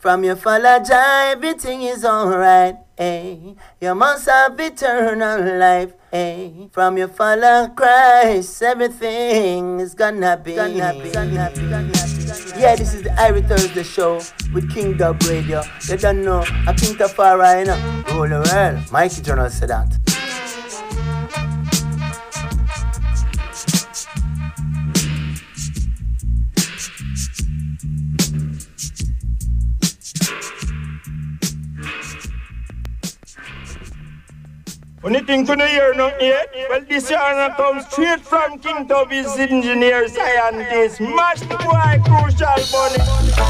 From your follow Jah, everything is alright. Hey, you must have eternal life. Hey, from your follow Christ, everything is gonna be. Yeah, this is the Irie Thursday show with King Dub Radio. You don't know, I King Tafari, you know. Rule the world. Mikey Journal said that. Anything to the hear nothing yet? Well, this year comes straight from King Tubby's engineer scientist, Mash the boy Crucial Bunny.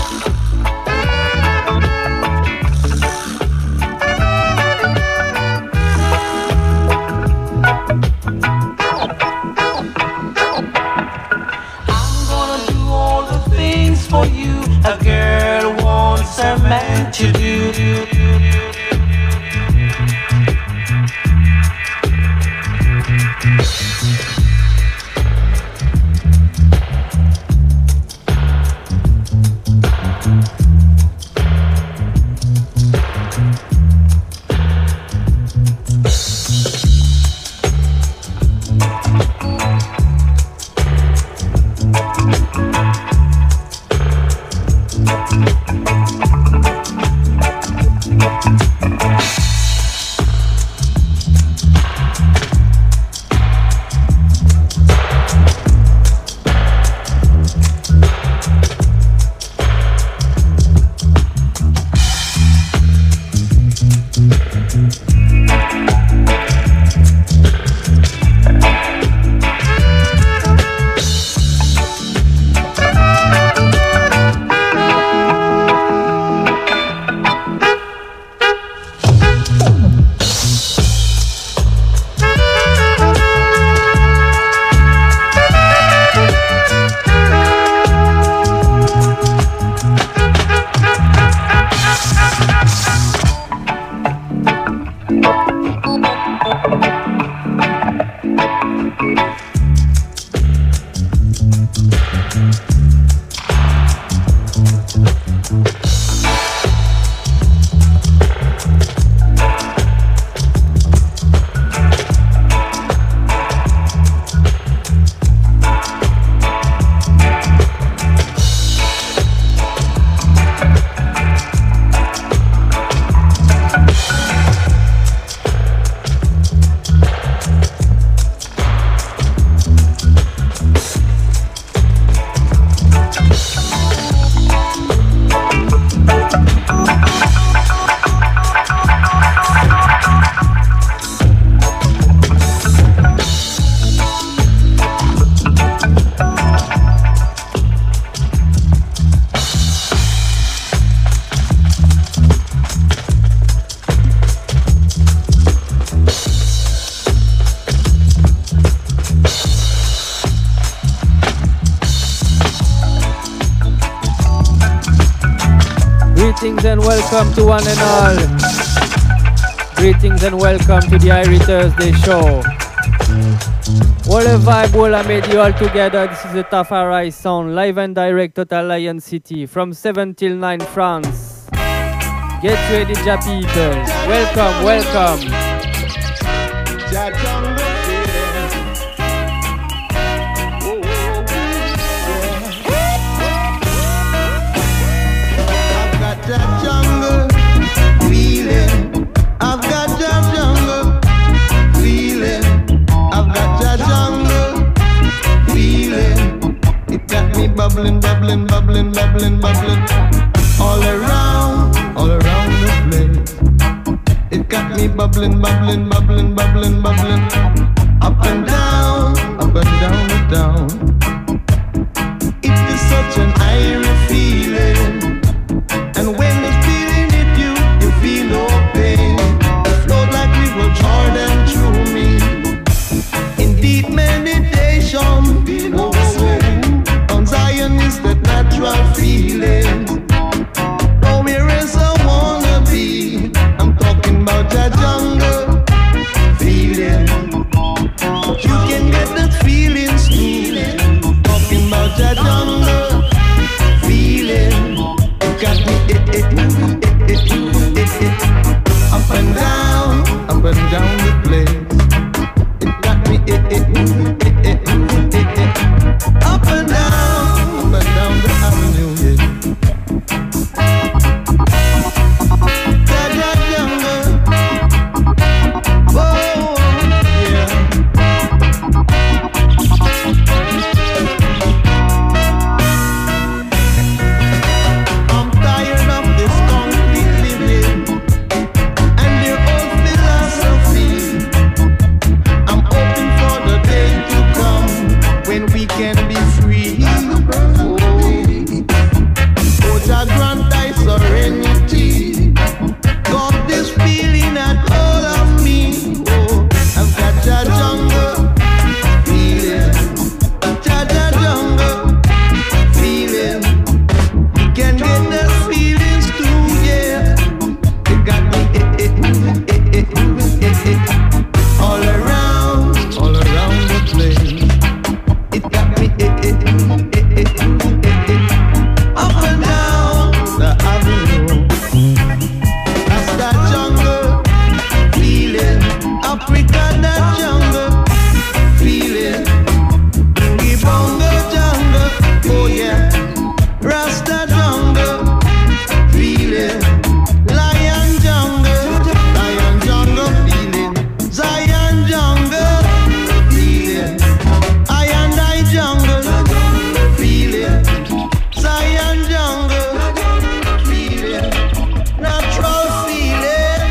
I'm gonna do all the things for you a girl wants a man to do. Greetings and welcome to one and all. Greetings and welcome to the Irie Thursday show. What a vibe, all I made you all together. This is the Tafari sound, live and direct Total Lion City from 7 till 9 France. Get ready, Ja people. Welcome, welcome. Bubbling, bubbling, bubbling, bubbling, bubbling, all around the place. It got me bubbling, bubbling, bubbling, bubbling, bubbling, up and down and down. It is such an Irie feeling, and when it's feeling it, you feel no pain. It flows like river Jordan through me, in deep meditation. Zion is that natural feeling. Nowhere else I wanna be. I'm talking about that jungle feeling. You can get that feeling, feeling. up and down the place. It got me up and down the avenue, yeah. Jaja jungle, whoa, yeah. I'm tired of this concrete living and their old philosophy. I'm hoping for the day to come when we can be free. Oh, Jah grant thy serenity. Got this feeling at all of me. Oh, I've got Jah jungle feeling. Jah jungle feeling. You can get the feelings too, yeah. It got me all around the place. It got me up and down the avenue. That's that jungle feeling. Africa, that jungle feeling. Ibonga jungle, oh yeah. Rasta jungle feeling. Lion jungle feeling. Zion jungle feeling. I and I jungle feeling. Zion jungle feeling. Natural feeling.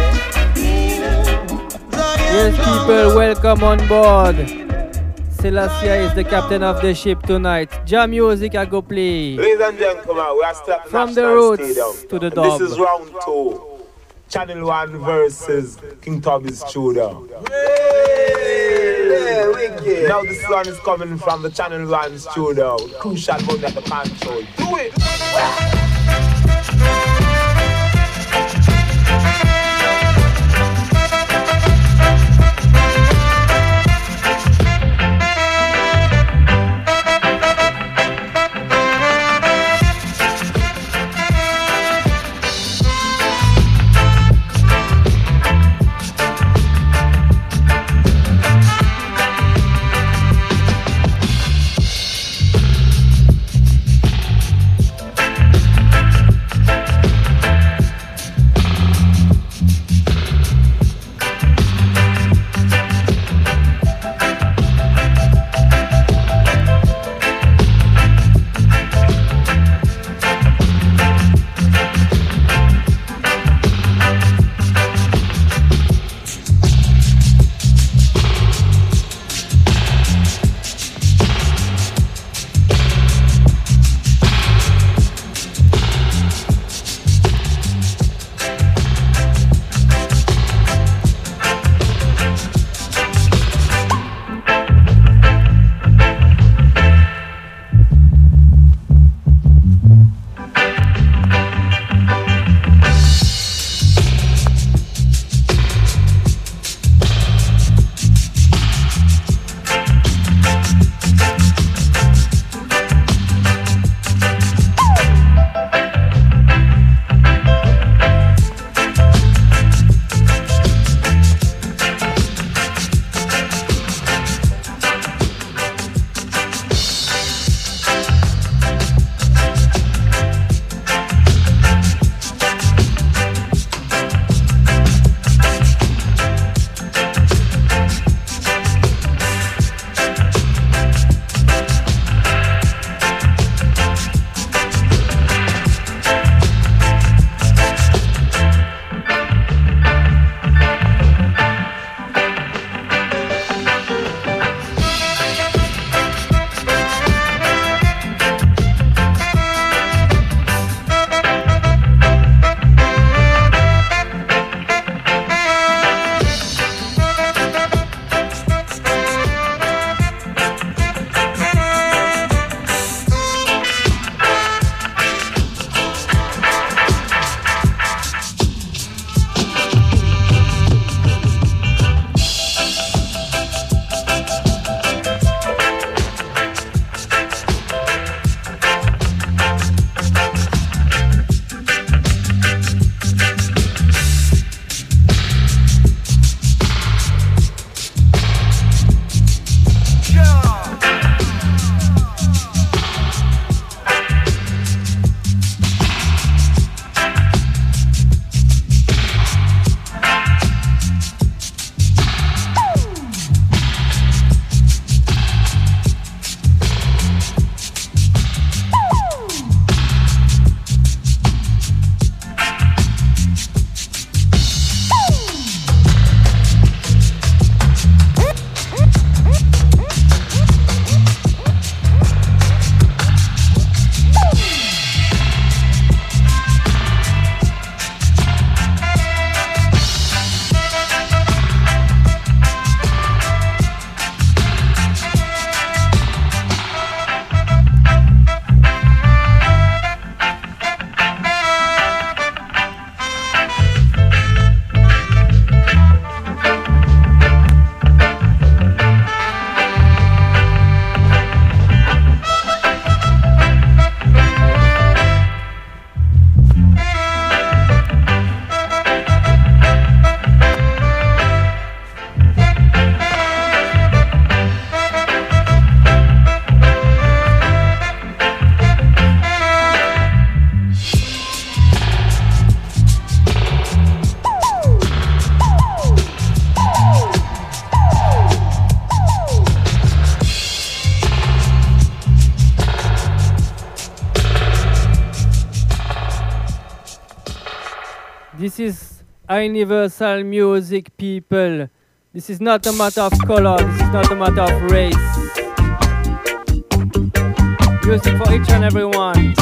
Yes, people, welcome on board. Selassie is the captain of the ship tonight. Jam music I go play. Ladies and gentlemen, we are still at From the National roots Stadium. to the And dub. This is round 2. Channel 1 versus King Tubby's Studio. Now this one is coming from the Channel 1 studio. Crucial Money at the control. Do it! This is universal music, people. This is not a matter of color. This is not a matter of race. Music for each and every one.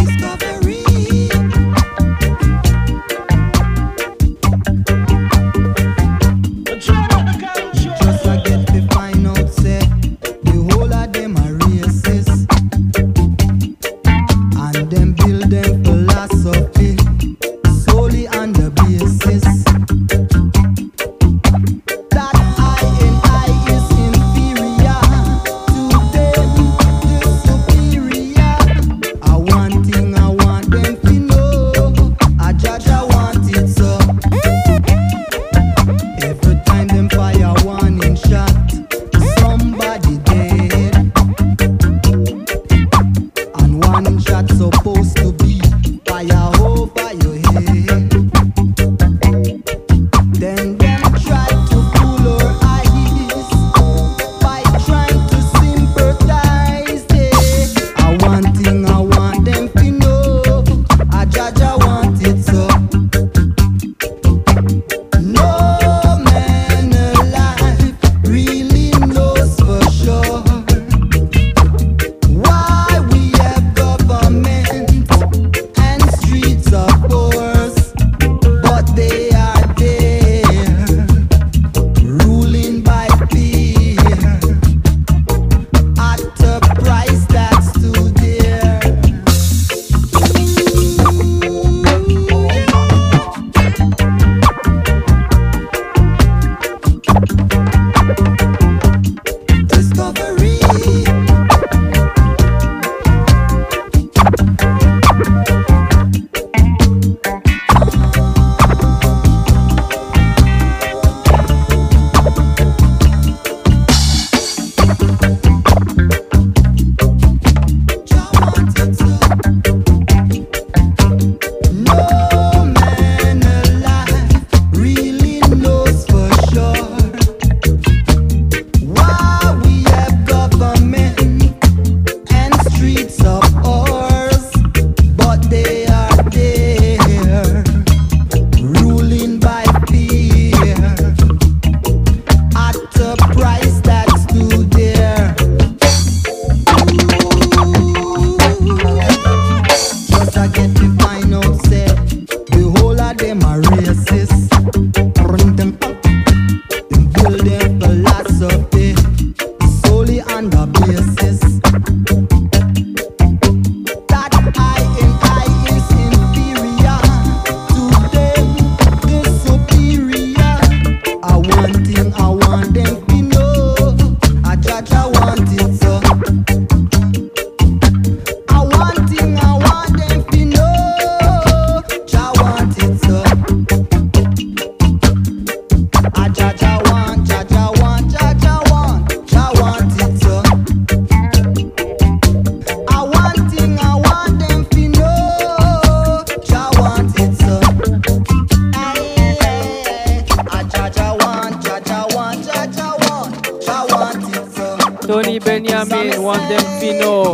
Tony Benjamin want them to know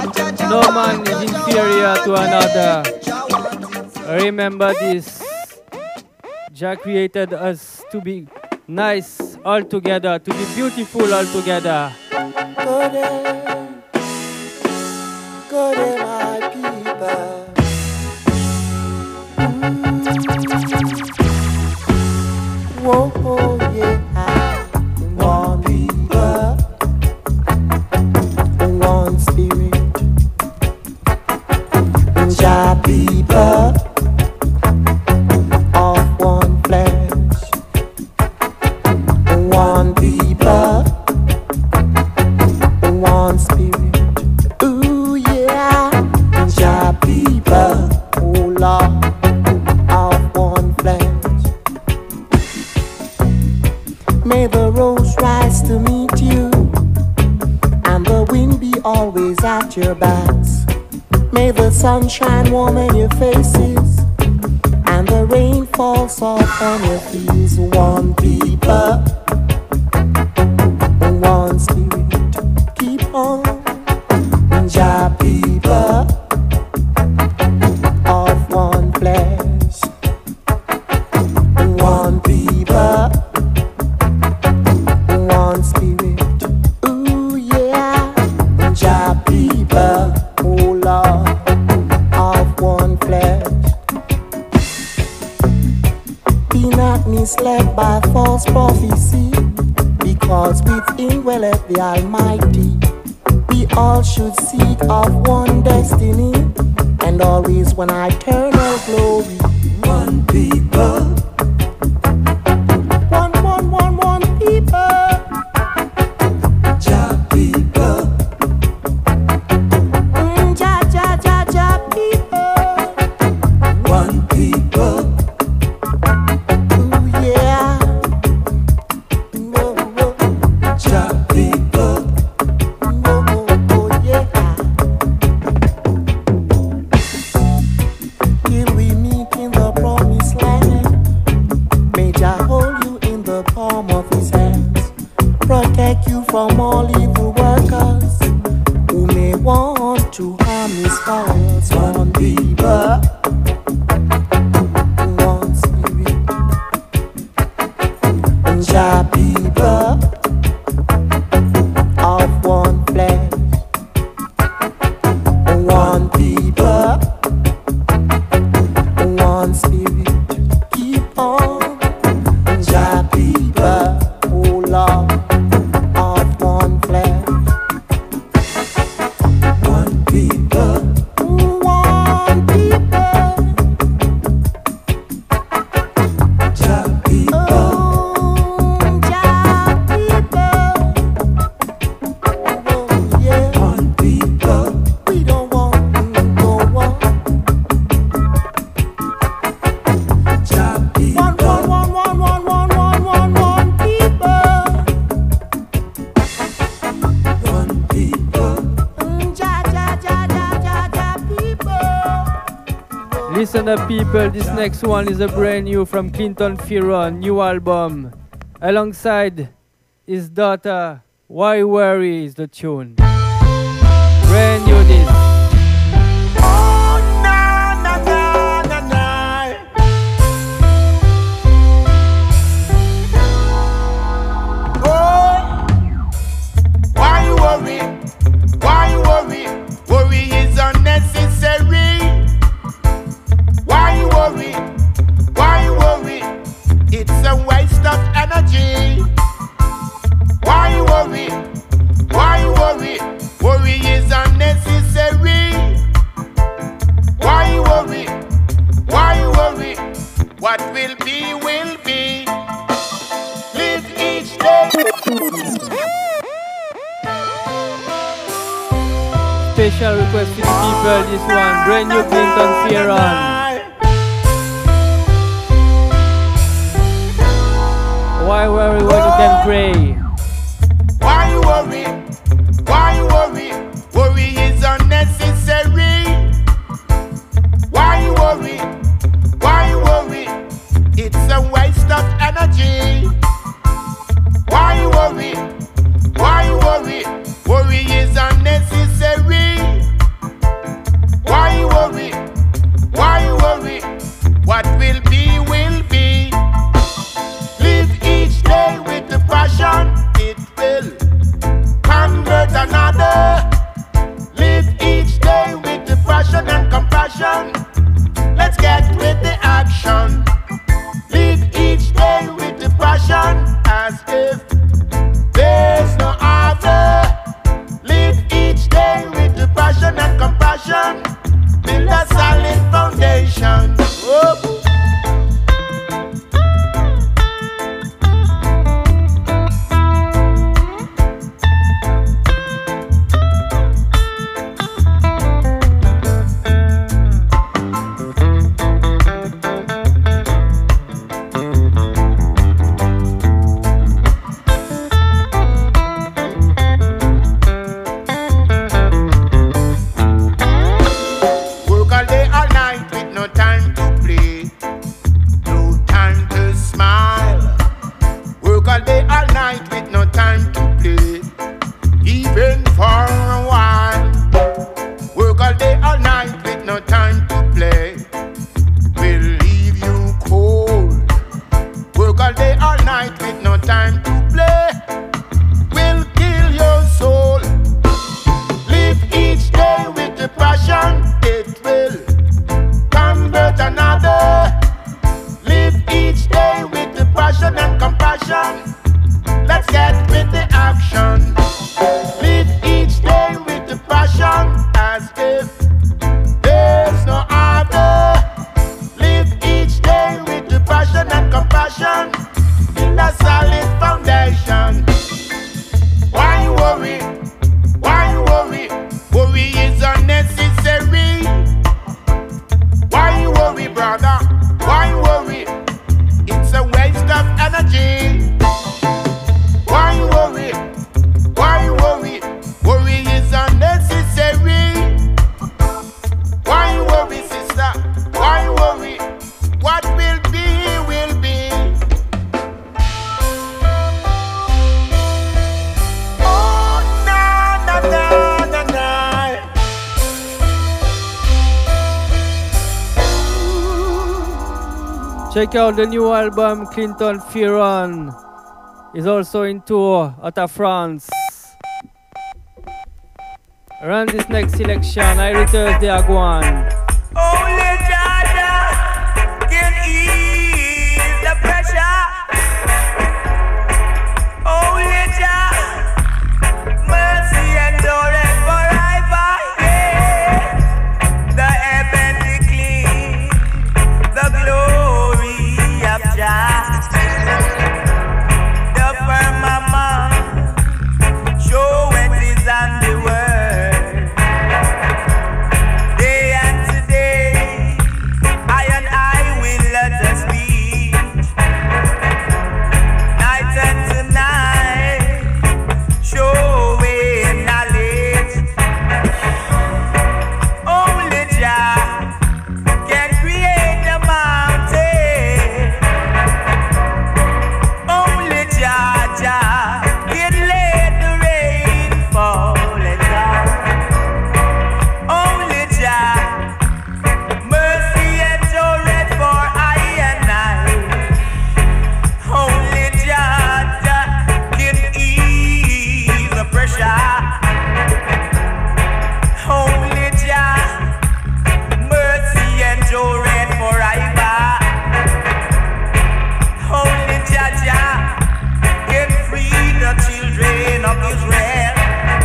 no man is inferior to another. Remember this. Jah created us to be nice all together, to be beautiful all together. Go there, my people. Whoa, oh, yeah. One people, one spirit. Jah people of one flesh. One people, one spirit. Ooh, yeah. Jah people, oh Lord, of one flesh. May the rose rise to meet you, and the wind be always at your backs. May the sun shine warm in your faces, and the rain fall soft on your fields. One people, one spirit, keep on. Jah people of one flesh. Be not misled by false prophecy, because within dwelleth the Almighty. We all should seek of one destiny, and always one eternal glory. One people. One people. Jah people. Jah people. One people. Ooh, yeah. Jah people. Oh, yeah. Till we meet in the promised land, may Jah hold you in the palm of his hands, protect you from all evil workers who may want to harm his followers. One people, one spirit, Jah people of one flesh, one people, one spirit. Keep on, Jah people, oh Lord, of one flesh, one people, one people, Jah people, oh Jah people, oh yeah, one people. We don't want no one. Jah people. One people. One people. Jah people. Listen up, people. This next one is a brand new from Clinton Fearon, new album. Alongside his daughter, Why Worry is the tune. Brand new this. Why you worry? Why you worry? Worry is unnecessary. Why you worry? Why you worry? It's a waste of energy. Why you worry? Why you worry? Worry is unnecessary. Why you worry? Why you worry? What will be, will be. Live each day. Special request for the people, this one. Brand new Clinton Fearon. Why worry when you can pray? Why you worry? Why you worry? Worry is unnecessary. Why you worry? Why you worry? It's a waste of energy. Why you worry? Why you worry? Worry is unnecessary. Why you worry? Why you worry? What will be, will be. Live each day with the passion. It will convert another. Live each day with the passion and compassion. Let's get with the action. Live each day with the passion as if there's no other. Live each day with the passion and compassion. Build a solid foundation. Oh. a solid foundation. Why you worry? Why you worry? Worry is unnecessary. Why you worry, brother? Why you worry? It's a waste of energy. Why you worry? Why you worry? Worry is unnecessary. Why you worry, sister? Why you worry? What will be, will be. Oh, na, na, na, na, na. Check out the new album Clinton Fearon. Is also in tour out of France. Run this next selection, I return the Aguan. Only Jah can ease the pressure. Only Jah, mercy endureth forever. Yeah. The heavenly clean, the glory of Jah. The firmament show it is on the word. Day and today, I and I will let us speak. Night and tonight, showing knowledge. Only Jah can create the mountain. Only Jah, Jah can let the rain fall and down. Only Jah, mercy endureth for I and I. Only Jah, Jah can ease the pressure. Only Jah, mercy endureth forever. Only Jah, Jah can free the children of Israel.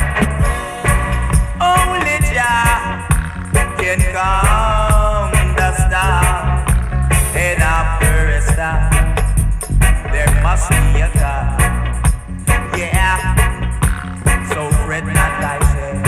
Only Jah can calm the storm, and after a storm, there must be a God. Yeah, so fret not thyself.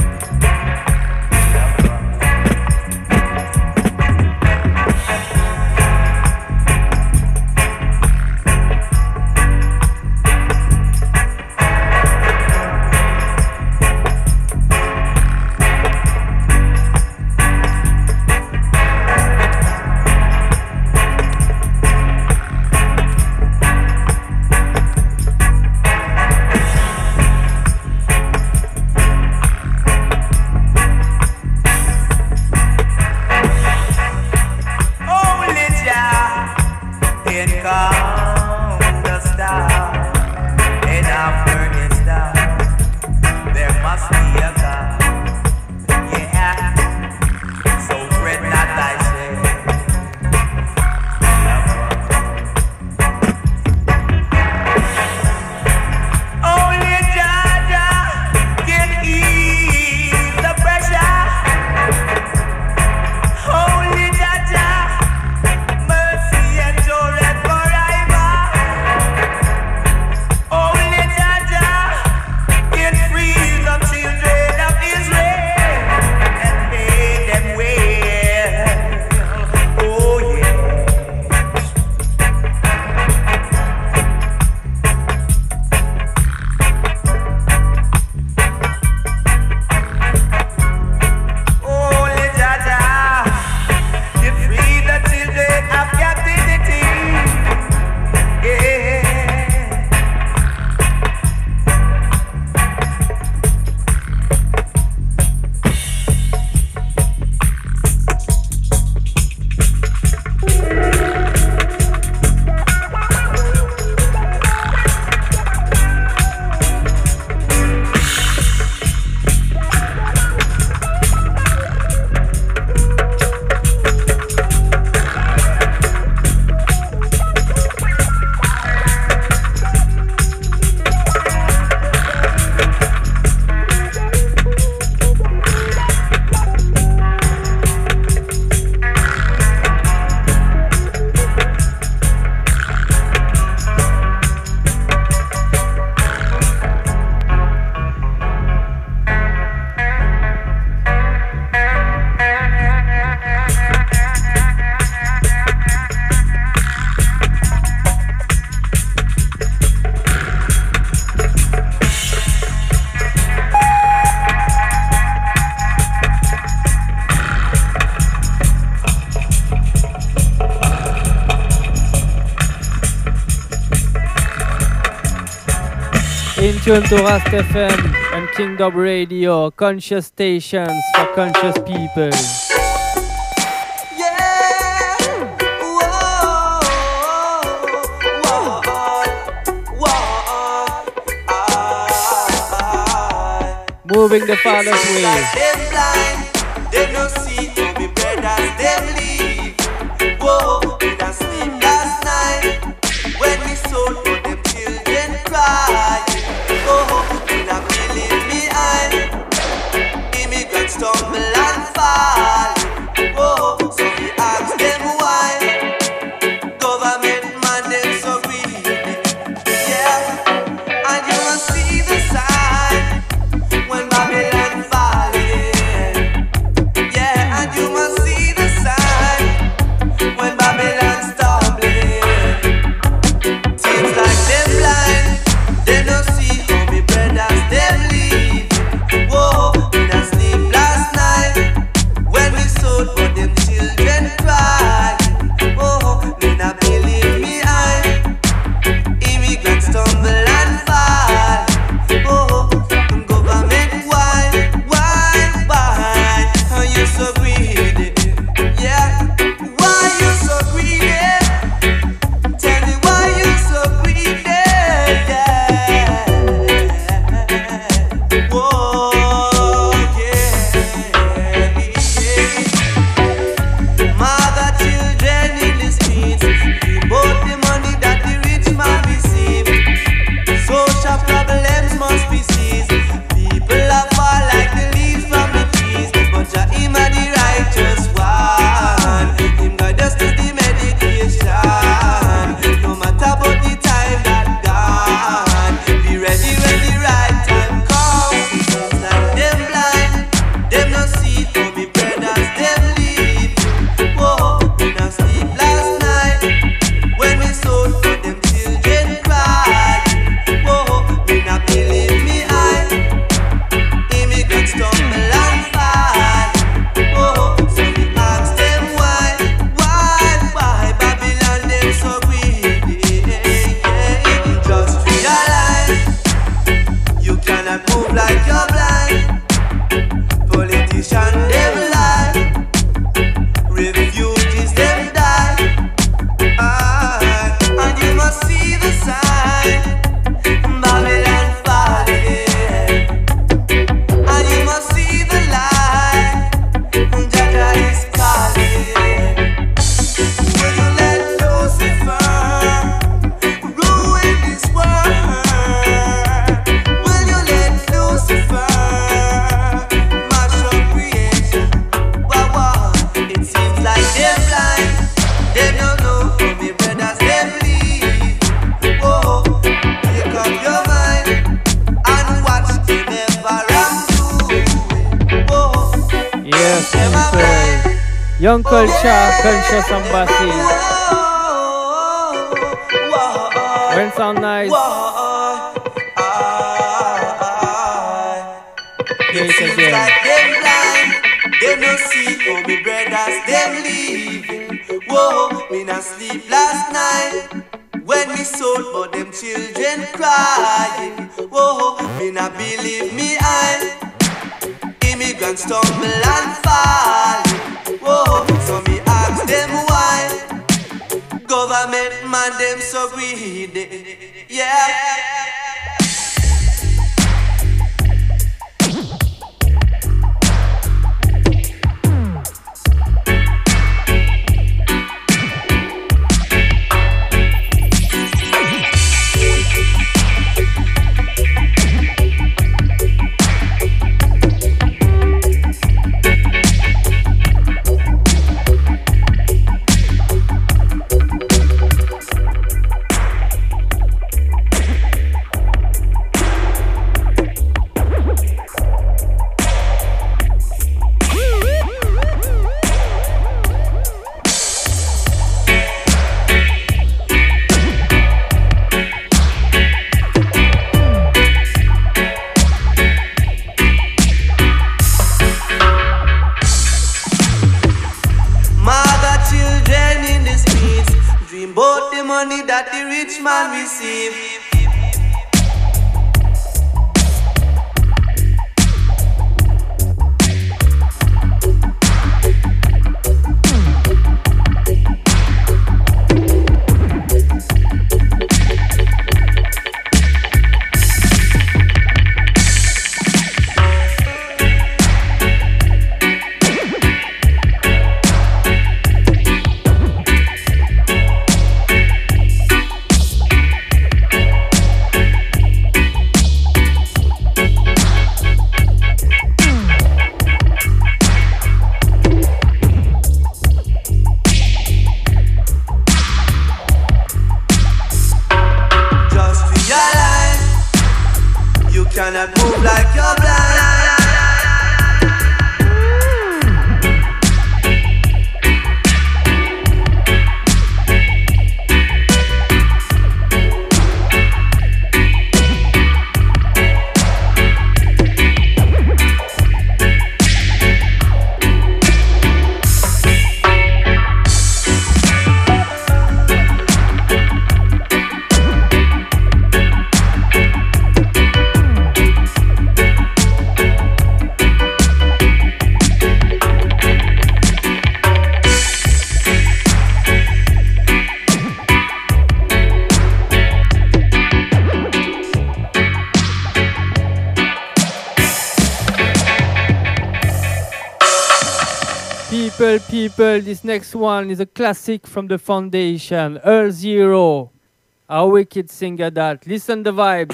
Only Jah can calm the storm, and after the storm, there must be a God. Yeah, so fret not thyself. Only Jah, Jah can ease the pressure. Only Jah, Jah, mercy endureth forever. Only Jah, Jah can free the children of In tune to Rast FM and King Dub Radio, conscious stations for conscious people. Moving the Father's way. They no see how me brothers them leave. Whoa, we done sleep last night when we sold for them children cry. Oh, we not believe me immigrants stumble and fall. Whoa, so we ask them why. Government man them so greedy. Yeah, and you must see the sign when Babylon falling. Yeah, and you must see the sign when Babylon stumbling. Seems like them blind, they don't see how me brothers them leave. Whoa, we not sleep last night when we sold for them children cry. Whoa, they not believe me immigrants stumble and fall. Whoa, government why are you so greedy? Yeah, why you so greedy? Tell me why you so greedy? Yeah. Whoa, yeah. Mother children in the streets, we both the money that the rich man receive. Social problems must be seized. People are fall like the leaves from the trees, but Jah him a the righteous one. Him guide us to the medication. No matter about the time that gone, be ready when the right time comes. Seems like them blind, them no see how me brothers them leave. Whoa, we not sleep last night when we sold for them children cry. Whoa, we not believe me immigrants stumble and fall. Whoa, so we ask them why Babylon them so greedy. Just realize you cannot move like you're blind. Politicians them lie, refugees them die. And you must see the sign, Babylon falling. And you must see the light, Jah is calling. Will you let Lucifer ruin this world? Will you let Lucifer mash up creation? Wow, it seems like they're blind. They don't know how me brothers them leave. Whoa, pick up your mind and watch the never undo. Whoa, Yes, people. Young culture, conscious embassy. When sound nice, it seems like them blind, they no see how me brothers them leaving. Whoa, we not sleep last night when we sold for them children crying. Whoa, we not believe me immigrants stumble and fall. Whoa, so me ask them why. Government man them so greedy. Yeah. money that the rich man receive. cannot move like you're blind. People, this next one is a classic from the Foundation, Earl Zero. A wicked singer that. Listen the vibes.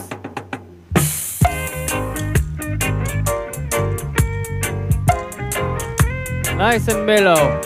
Nice and mellow.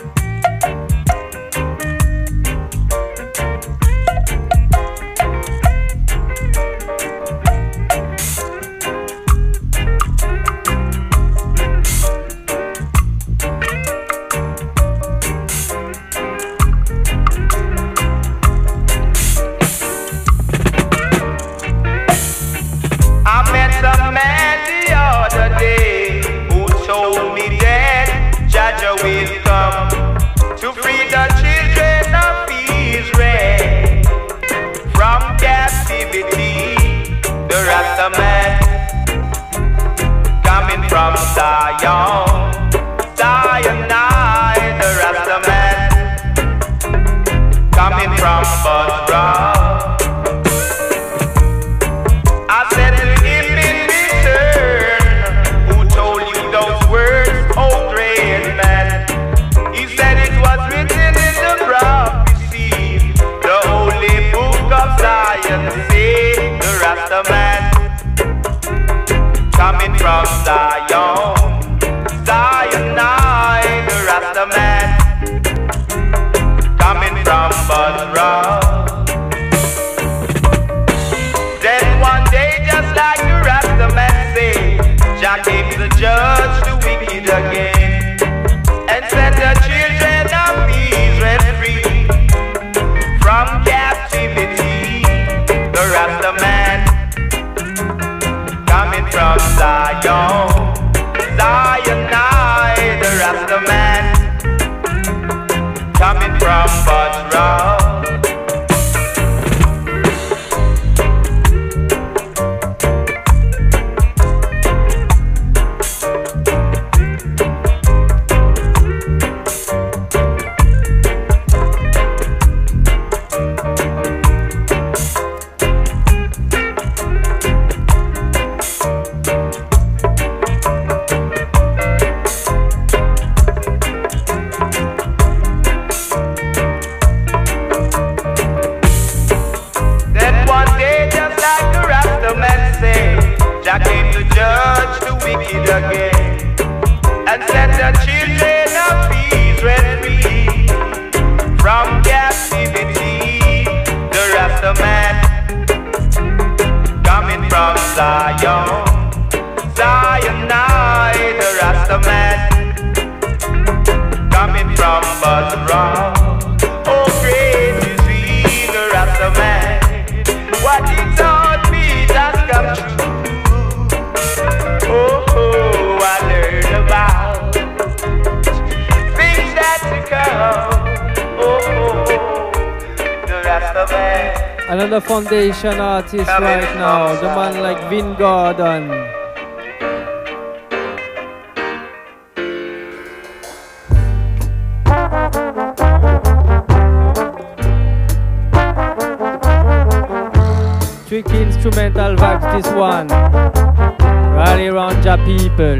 Another Foundation artist right now, the man like Vin Gordon. Tricky instrumental vibes, this one. Rally around ya people.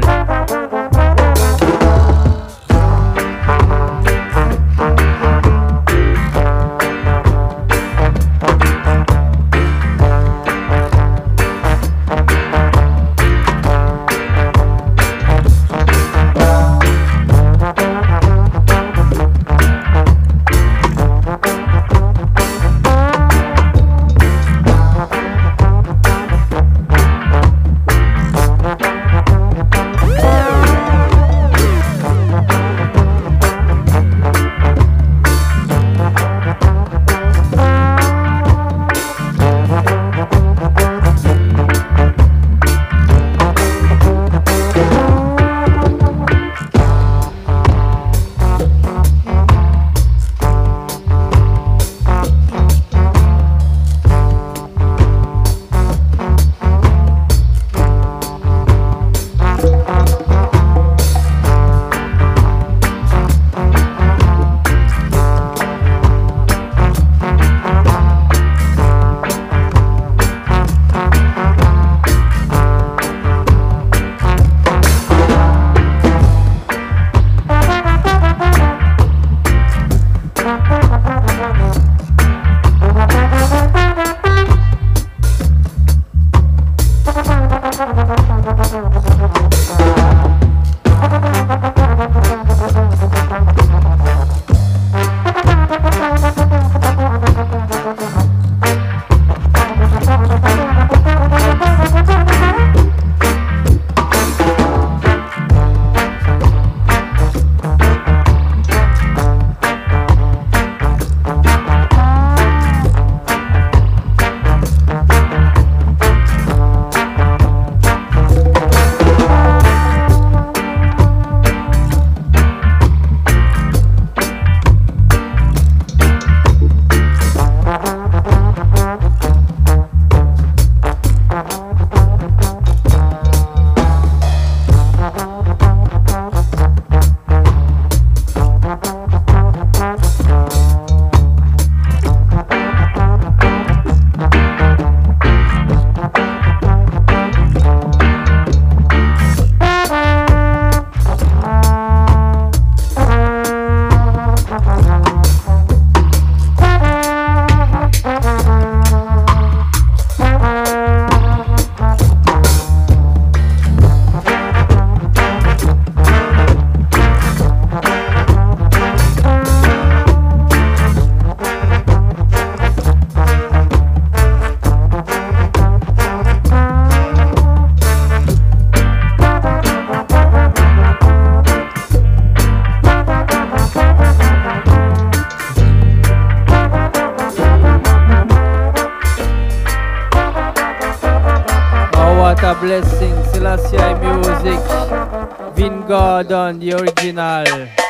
Blessing, Selassie Music, Vin Gordon, the original.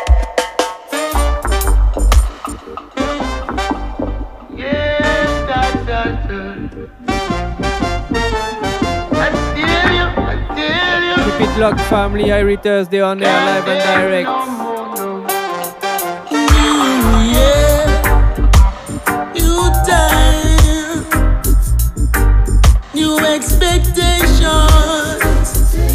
Keep it locked, family. Every Thursday on there, live and direct. New time, new expectations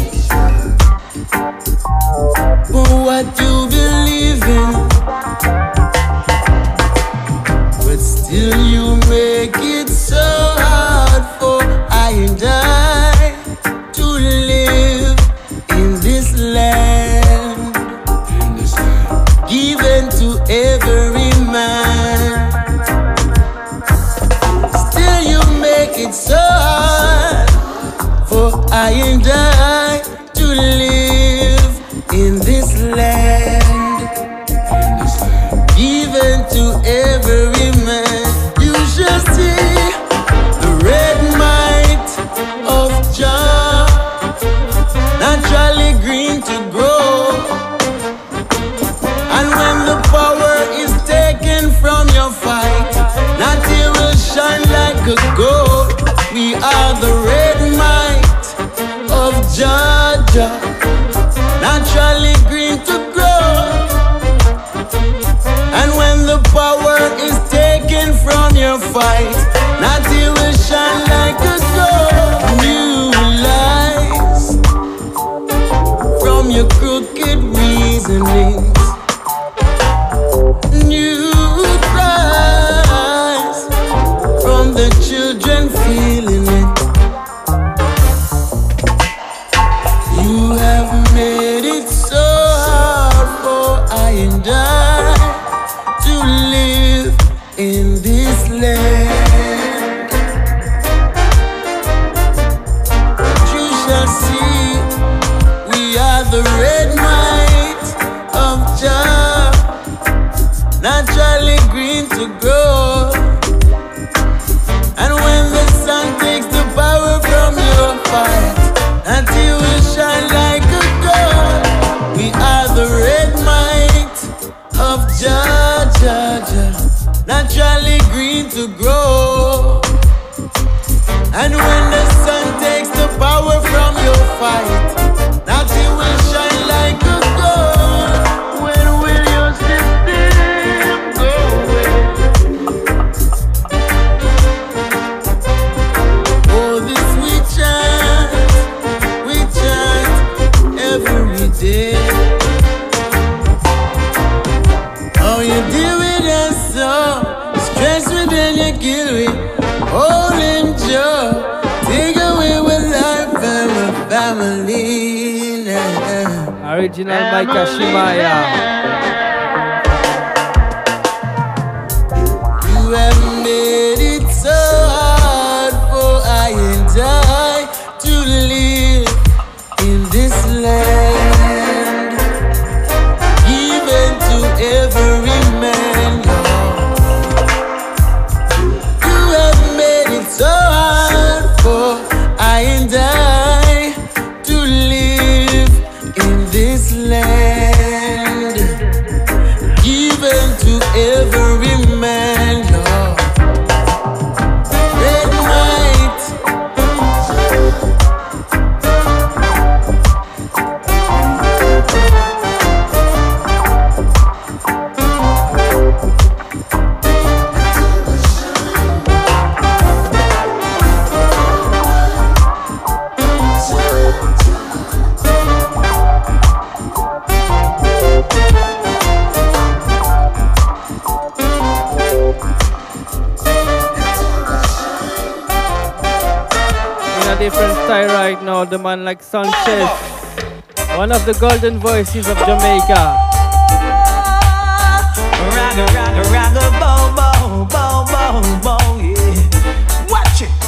for what you believe in, but still you make it so hard for I and I to live in this land, given to every man. Still you make it so hard for I and I to live in this land, given to every man. You shall see the red might of Jah, naturally green to grow. And when the power is taken from your fight, Natty will shine like a gold. We are the red might of Jah, naturally green to grow. And when the power is taken from your fight, Natty will shine like a gold. New lies from your crooked reasonings, new cries from the children feeling it. You have made it so hard for I and I to live in this land. You shall see we are the red might of Jah, naturally green to grow. And when the sun takes the power from your fight, until we shine like a gold. We are the red might of Jah, naturally green to grow. And when the sun takes the power from your fight, nothing will shine like a gold. When will your system go away? Oh, this we chant every day. Oh, you deal with us so, stress within you kill me. Hold him, Joe. Take away with life and with family. Original Micah Shimaya. You have made it so hard for I and I to live in this land, given to every man. You have made it so hard for I and I to live in this land, given to every man. Red white, different style right now, the man like Sanchez, one of the golden voices of Jamaica. Ragga, ragga, ragga, bow, bow, bow, bow, bow, yeah. Watch it.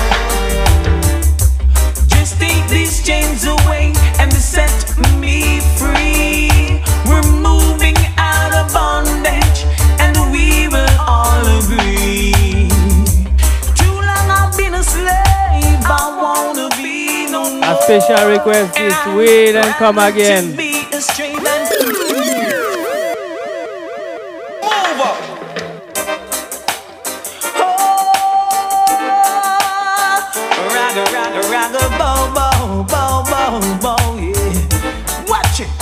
Just take these chains away and set me free. We're moving out of bondage and we will all agree. Too long I've been a slave, I wanna be no more. special request this week and come again. Watch it.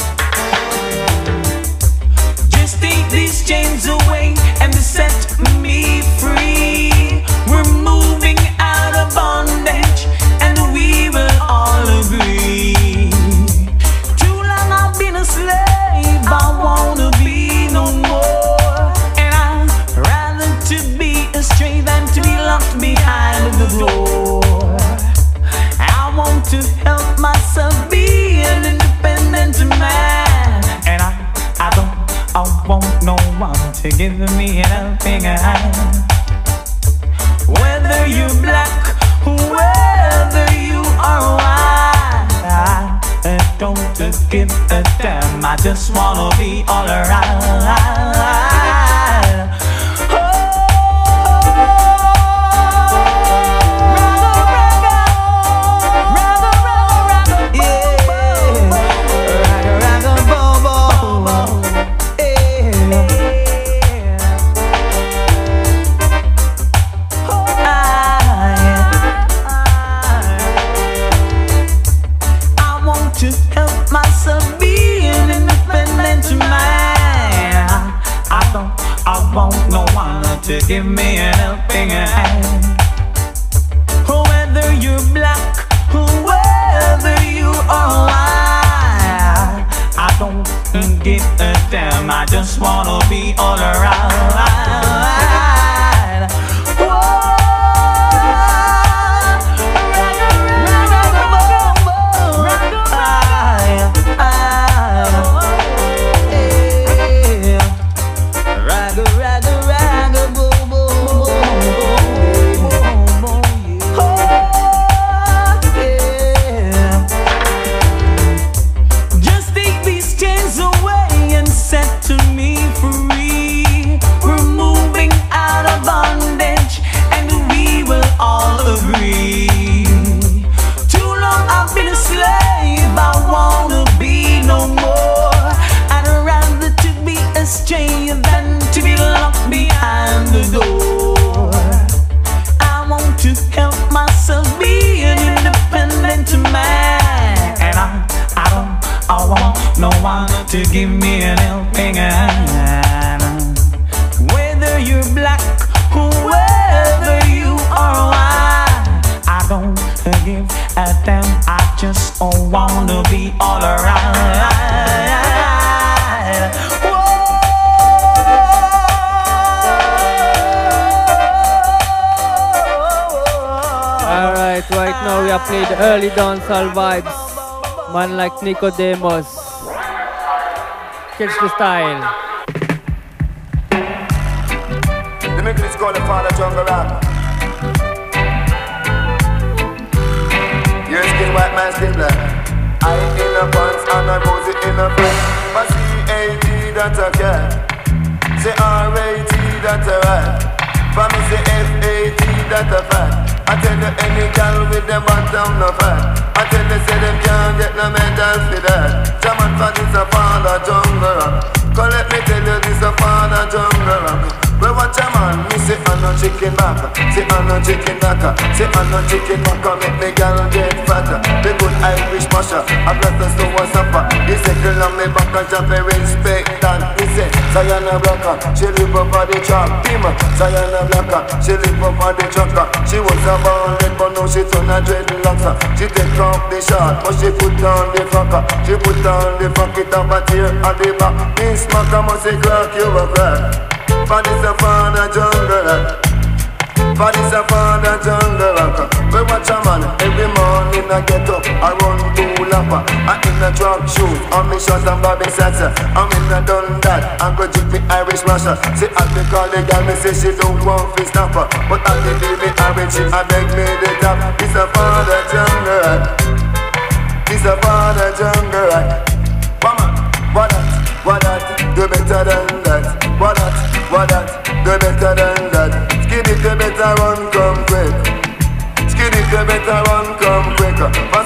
Just take these chains away and set me free. We're moving out of bondage, and we will all agree. Too long I've been a slave, I wanna be no more. And I'd rather to be a slave than to be locked behind the door. I want to help myself be an independent man, and I want no one to give me an helping hand. Whether you're black, whether you are white, I don't give a damn. I just wanna be alright. To give me an helping hand. Whether you're black, whether you are white, I don't give a damn. I just wanna be alright. To give me an helping hand. Whether you're black, whether you are white, I don't give a damn. I just wanna be alright. Alright, right now we are playing the early dancehall vibes. Man like Nicodemus. Catch the style. The middle is called the Father Jungle Rap. Your skin white, my skin black. I in a pants and I pose it in a front. My C-A-T that's a cat. Say R-A-T that's a rat. For me say F-A-T that's a fat. I tell you any girl with them bottom no fat. I tell you say them can't get no medal for that. German fat is a Father Jungle Rock. Come let me tell you this a Father Jungle Rock. Well watch a man, me say I'm no chicken back. Say I'm no chicken backer. Say I'm no chicken backer. Make me girl get fatter. The good Irish masher, I got the so what's up. The second on me back and jump and respect that. Me say Sayana Blacker, she live up on the track. Sayana Blacker, she live up on the trucker. She was a ballad but now she turn a dreadlocks. She take off the shot but she put on the fucker. She put on the fuck it up a tear at the back. This smacker must say crack you a crack. For this a Father Jungle Rock. For this a Father Jungle Rock. We watch a man every morning I get up, I run to lapper. I in a drop shoes, on me shot and Bobby Satcher. I'm in a done that, I go drink me Irish masher. See I me call the girl, me say she don't want to stop her. But I me baby Irish, she I beg me the top. This a Father Jungle Rock. This a Father Jungle Rock. Mama, what that, do better than that. What that, do better than that. Skin it, you better run, come quick. Skin it, you better run, come quick.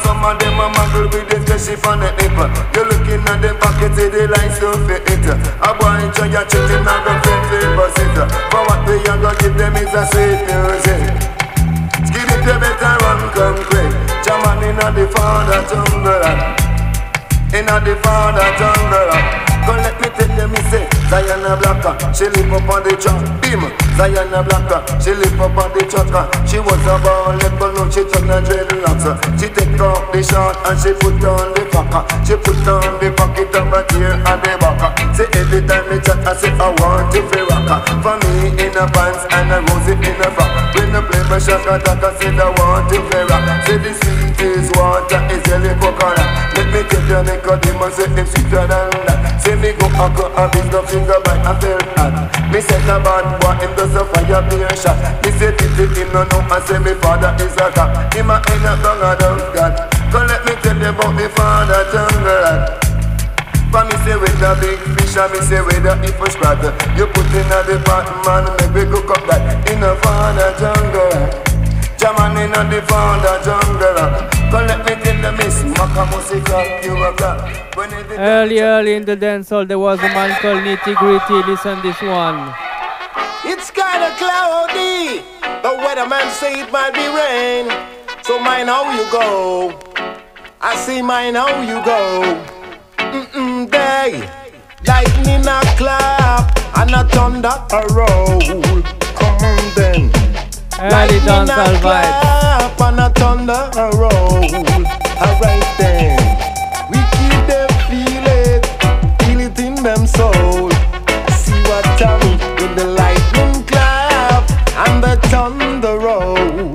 some of them a muggle with the spaceship on the hip. You looking at them pocket, see the lines to fit it. A boy enjoy your chicken, not the fit bus it. For what we are gonna give them is a sweet music. Skip it, you better run, come quick. Jaman inna the father jungle, inna the father jungle. Come let me tell you, me say Zayana Blacka, she live up on the track. Bim, Zayana Blacka, she live up on the track. She was a ball, but now she turn a dreadlocks. She take off the short and she put on the fucker. She put on the pocket of her ear and the backer. Say every time me chat, I say I want you for rocker. For me in a pants and a rose in a frock. When I play my shaka taka, say I want you for rock. Say the sweet is water, is jelly coconut. Let me tell you, make a demon say it's sweeter than that. Say me go a bit no finger by a fair hat. Me say a bad boy, him does a fire beer shot. Me say titi him no know, I say me father is a cop. Him a end up down a dumb God. Come let me tell you about me father jungle rat. For me say with a big fish and me say with a if a sprat. You put in a the pot man, make we cook up that in a father jungle rat. Jaman in a the father jungle rat. Come let me tell you miss Maka music you a got. Early in the dancehall there was a man called Nitty Gritty. Listen this one. It's kinda cloudy. The weatherman say it might be rain. So mind how you go. I see mine how you go. Day. Lightning a clap and a thunder a roll. Come on then. Early dancehall vibe. And a thunder a roll. Alright then. We keep them feel it in them soul. See what I mean with the lightning clap and the thunder roll.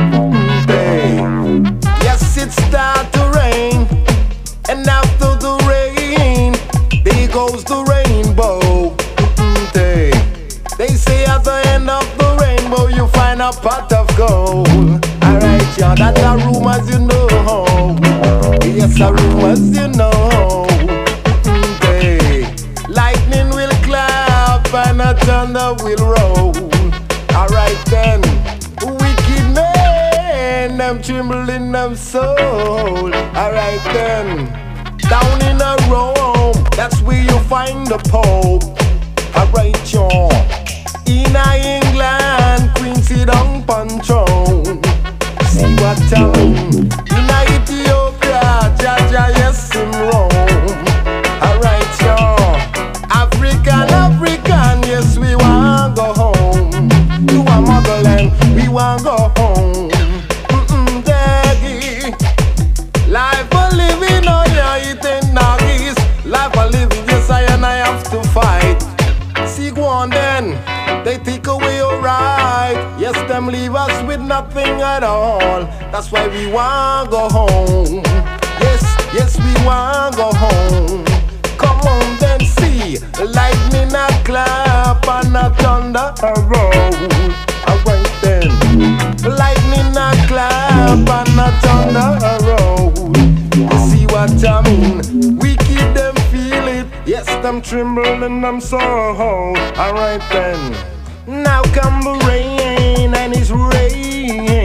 Yes, it start to rain, and after the rain, there goes the rainbow. They say at the end of the rainbow you find a pot of gold. Alright, yeah, that's a rumors you know. Yes, a rumors you know. Lightning will clap and a thunder will roll. Alright then, wicked men, them tremble in them soul. Alright then, down in a Rome, that's where you find the Pope. Alright y'all, in a England, Queen sit down on throne. See what I mean? In a Ethiopia, Jaja yes in Rome. Alright y'all, African, yes we want go home. To our motherland, we want go home. Daddy, life a living, oh yeah, eating nuggies. Life a living, yes I have to fight. See go on then, they take away your right. Yes, them leave us with nothing at all. That's why we want go home. Yes, we want go home. Come on then, see lightning a clap and a thunder a roll. Alright then, lightning a clap and a thunder a roll. You see what I mean? We keep them feel it. Yes, them tremble in them soul. Alright then, now come the rain and it's rain.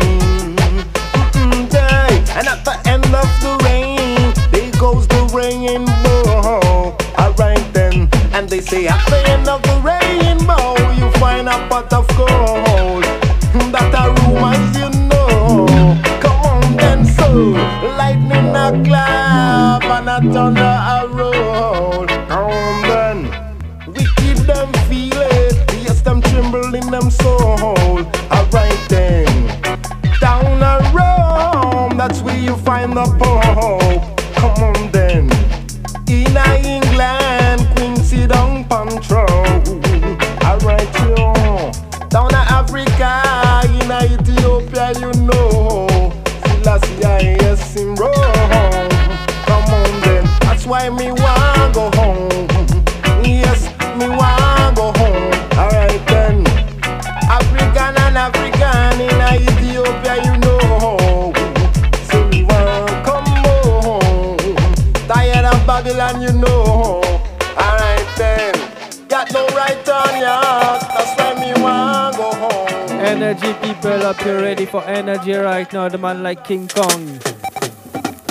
And at the end of the rain, there goes the rainbow. Alright then, and they say at the end of the rainbow, you find a pot of gold. That a rumors you know. Come on then, so lightning a clap and a thunder a roll. Come on then, we keep them feel it. Yes, them tremble in them soul. Alright then, down a Rome, that's where you find the Pope. Come on then, in a England, Queen sit down on throne. Alright yo, down a Africa, in a Ethiopia, you know. Selassie, yes, in Rome. Come on then, that's why me want go home. Yes, me want go home. Alright then, African and African in a Ethiopia, you know. So we want come home. Tired of Babylon, you know. Alright then, got no right on ya. That's why me want go home. Energy people up here ready for energy right now. The man like King Kong.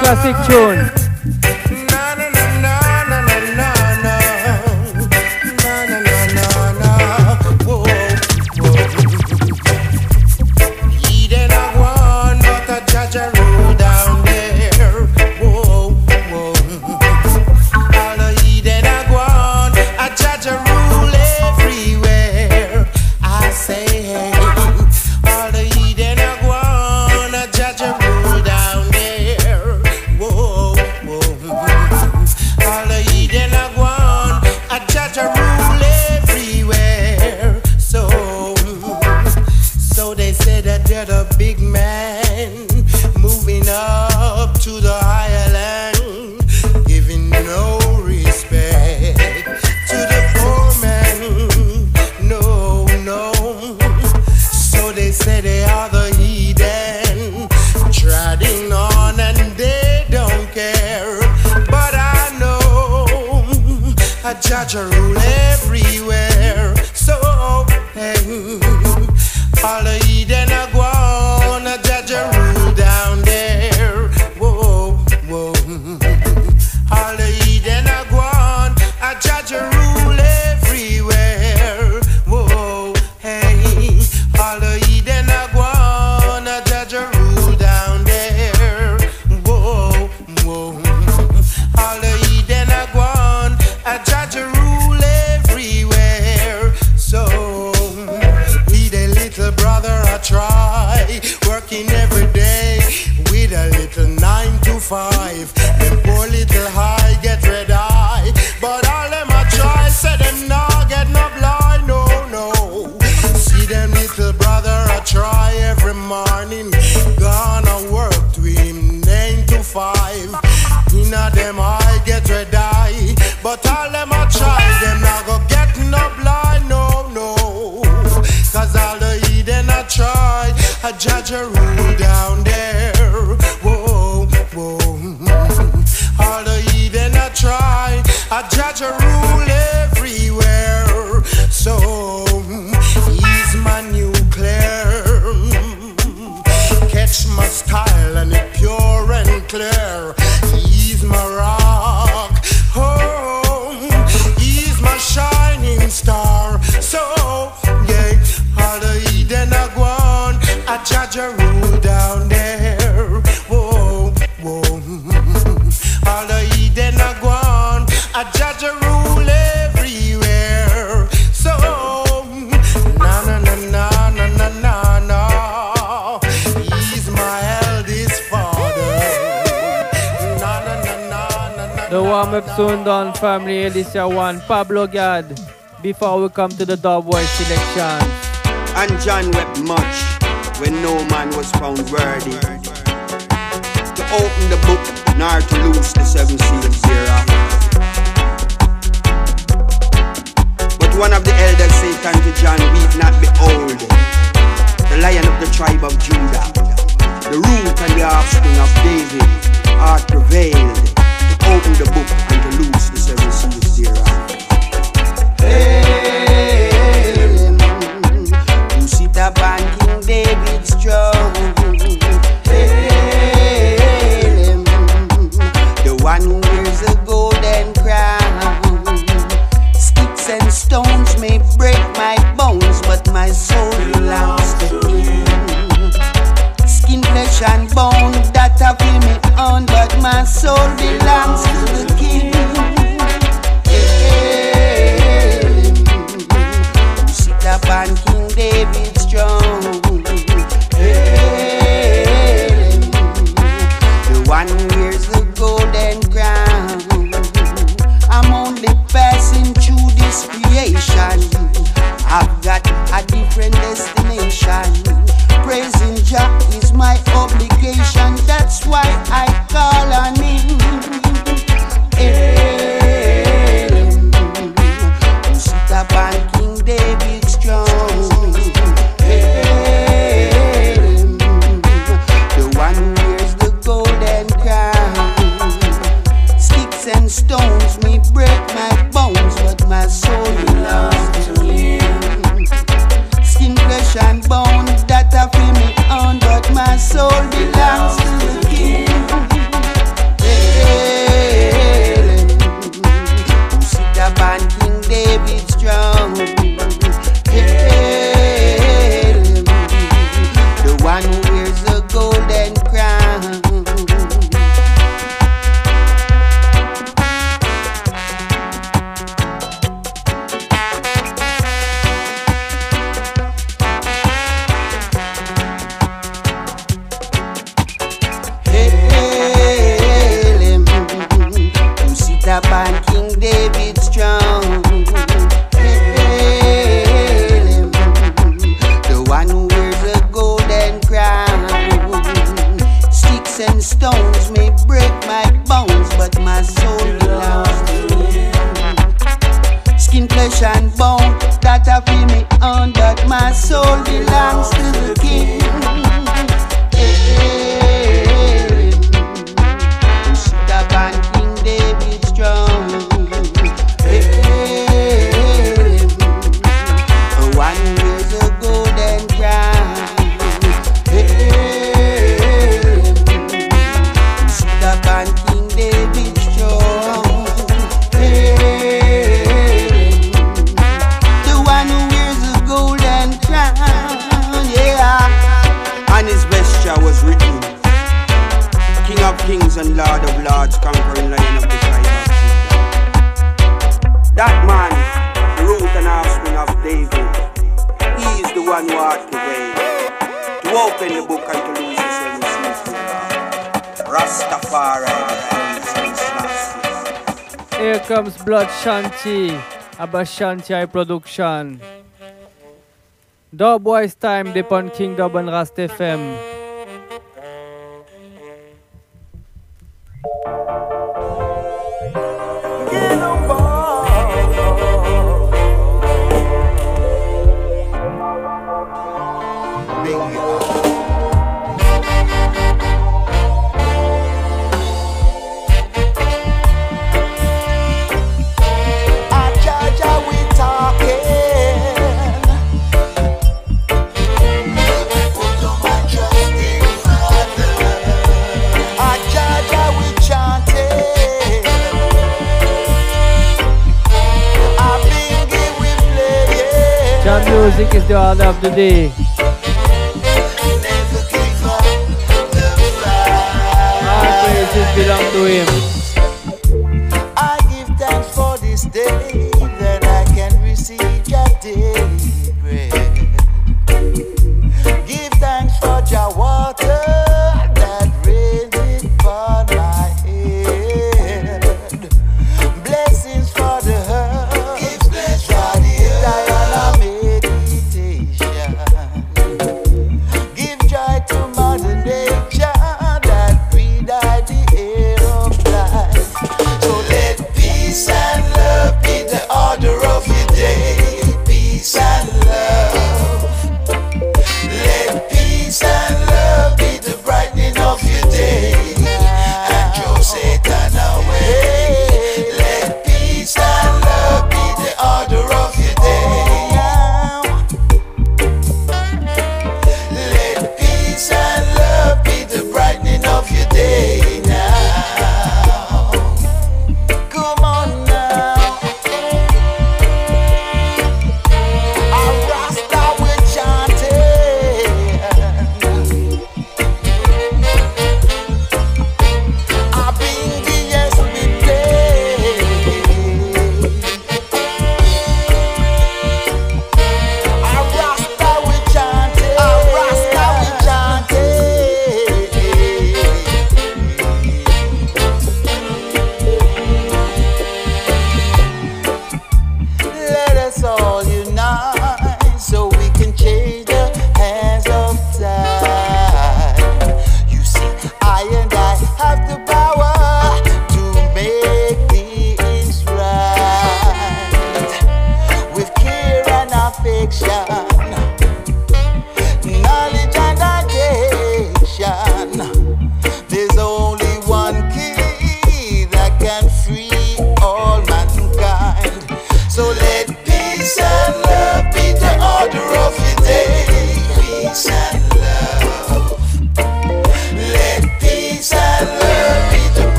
classic tune. Jaja rule everywhere. So, hey, all the Eden are gone. Jaja rule down there. Whoa, whoa. All the Eden are gone. Jaja rule everywhere. Whoa, hey, all the Eden are gone. Jaja rule down there. Whoa, whoa. All the Eden are gone. Jaja rule everywhere. So need a little brother I try, working every day with a little 9 to 5. Them poor little high get red eye, but all them I try say them nah get no blind. No, no. See them little brother I try every morning, gonna work to him 9 to 5. Inna them I get red eye, but all them I try, them not go get no blind, no, no. Cause all the Eden I try, a Jaja rule down there. Whoa, whoa. All the Eden I try, a Jaja rule everywhere. So, he's my nuclear. Catch my style and it pure and clear. He's my rock. Oh, he's my shining star. So, yeah, all the Eden are gone. A Jaja rule down there. Whoa, whoa. All the Eden are gone. A Jaja rule everywhere. So, na na na na na na na na. He's my eldest father. Na na na na na na. The warm up soon done, family. Alicia 1, Pablo Gad. Before we come to the Dubwise selection. And John wept much when no man was found worthy to open the book nor to loose the 7 seals thereof. But one of the elders said unto John, weep not, behold, the Lion of the tribe of Judah, the root and the offspring of David, hath prevailed to open the book and to loose the 7 seals thereof. Hail, you sit upon King David's throne. Hail, the one who wears a golden crown. Sticks and stones may break my bones, but my soul belongs to him. Skin, flesh and bone that I feel me on, but my soul belongs to the King. Upon King David's throne. Hail, the one who wears the golden crown. I'm only passing through this creation. I've got a different destination. Praising Jah is my obligation. That's why I call on him. Hail, you sit upon King David's throne. Hail, the one who wears the golden crown. Sticks and stones may break my bones, but my soul belongs to him. Skin, flesh and bone that I feel me on, but my soul belongs to the King. David strong. Hail him, the one who wears a golden crown. Sticks and stones may break my bones, but my soul belongs to him. Skin, flesh and bone, that I feel me on, but my soul belongs to the King. Kings and Lord of Lords, conquering Lion of the tribe of Judah. That man, the root and offspring of David, he is the one who ought to reign, to open the book and to lose the seven seals. Rastafari, here comes Blood Shanti, Abba Shanti production. Dubwise time, upon King Dub and Rast FM. Music is the order of the day. All praises belong to him. I give thanks for this day that I can receive your daily bread. Give thanks for your water that rains upon my head. Blessings for the earth. Give bless for the earth. Give joy to Mother Nature that breathed out the air of life.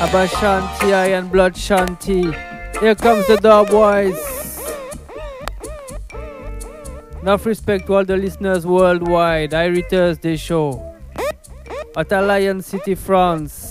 Abba Shanti, I and Blood Shanti. Here comes the Dub Boys. Enough respect to all the listeners worldwide. Irie Thursday show at Alliance City, France.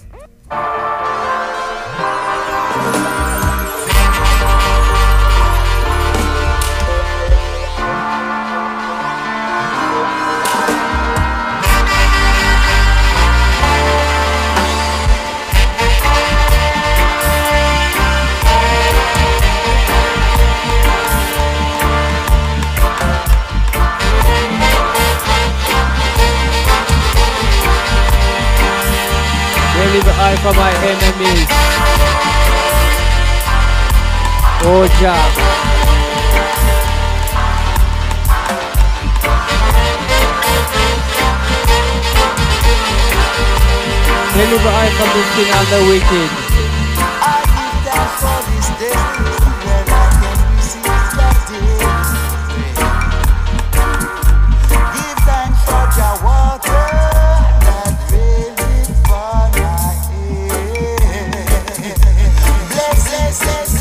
Deliver I for my enemies. Oh Jah. Deliver I from the sin and the wicked. I give thanks for this day when I can receive blessings. Give thanks for Jah water that really for my head. Blessings.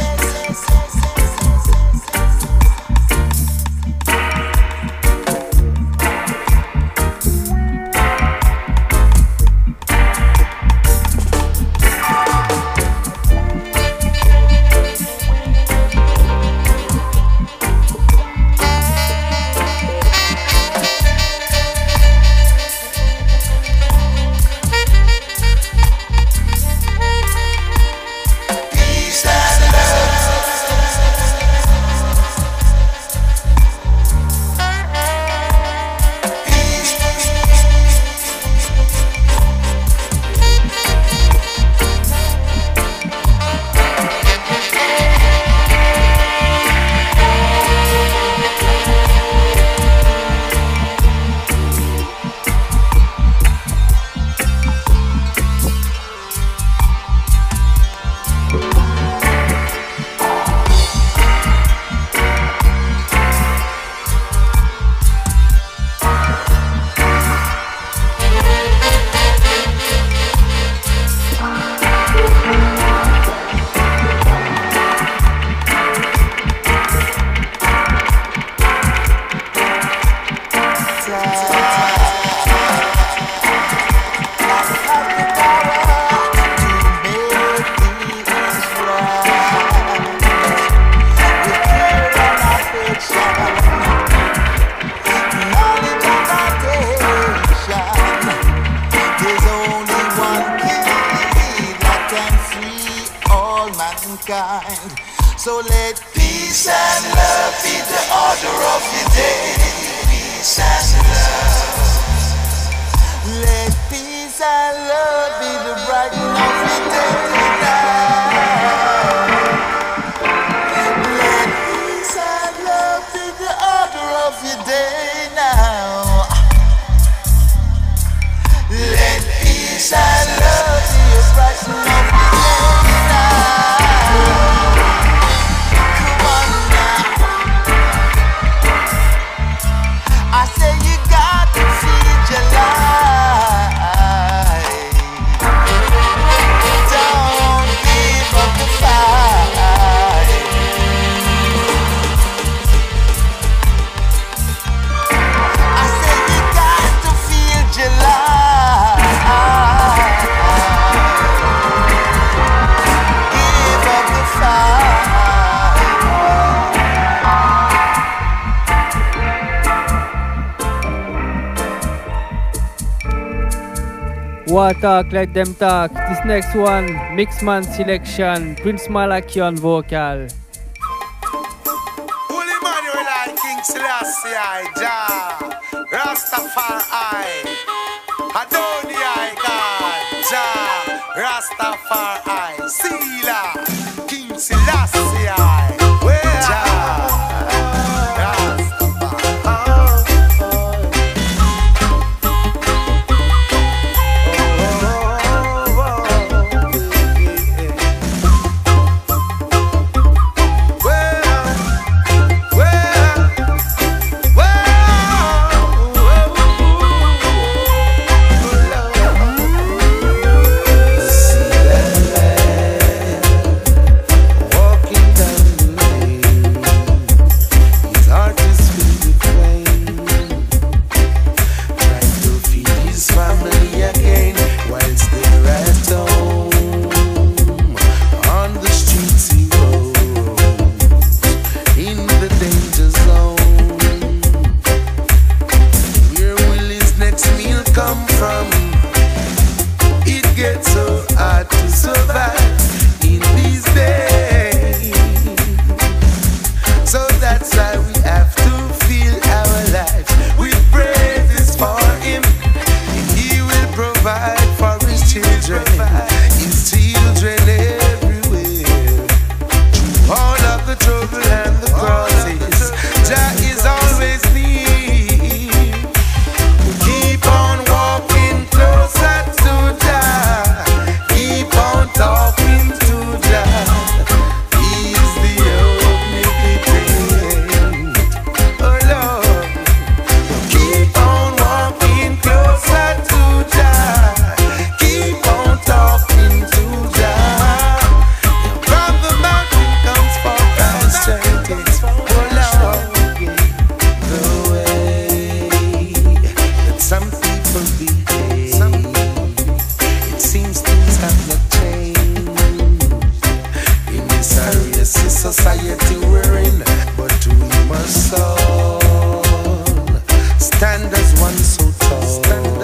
So let peace and love be the order of the day. Peace and love. Let peace and love be the brightening of the day tonight. Let peace and love be the order of your day now. Let peace and love be the brightening of the day now. I say you got to feed your life. Don't give up the fight. I say you got to feed your life. Give up the fight. What talk, let them talk. This next one, Mixman selection, Prince Malachi on vocal. Holy Manuel I King Selassie I Jah Rastafari Adonai God Jah Rastafari Sila King Selassie I Jah get so hard to survive in these days. So that's why we have to fill our lives with praises for Him. And He will provide for His children everywhere. Through all of the trouble and the crosses, Jah is always near. Keep on walking closer to Jah. Keep on talking to Jah. He's the omnipotent. Oh Lord, keep on walking closer to Jah. Keep on talking to Jah. From the mountain comes forth our strength. Oh Lord, the way that some people behave, it seems things have not changed in this racist society we're in, but we must all stand as one so tall,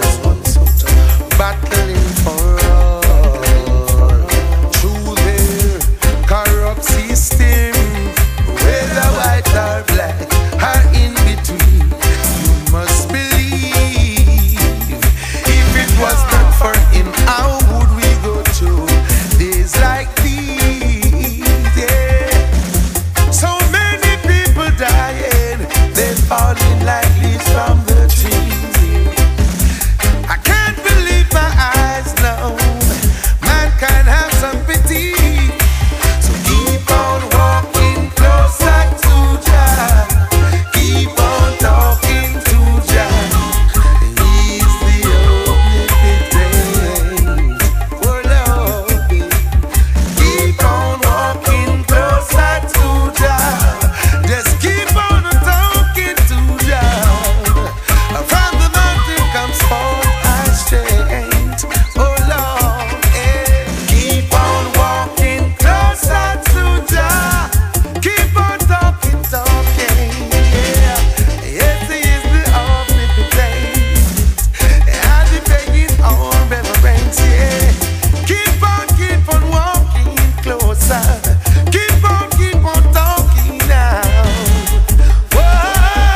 battling for all through their corrupt system, whether white or black or in between. You must believe, if it was not for Him, how would we go through days like these? Yeah. So many people dying, they're falling like leaves from the trees. I can't believe my eyes now. Mankind have some pity. So keep on walking closer to Jah. Keep on talking to Jah. He's the omnipotent. Oh Lord, keep on walking closer to Jah. Just keep on talking to Jah. From the mountain comes forth our strength. Oh Lord, keep on walking closer to Jah. Keep on talking. Yeah. Yes, He is the omnipotent. And the begging on reverence. Yeah. Keep on walking closer. Keep on talking now. Whoa,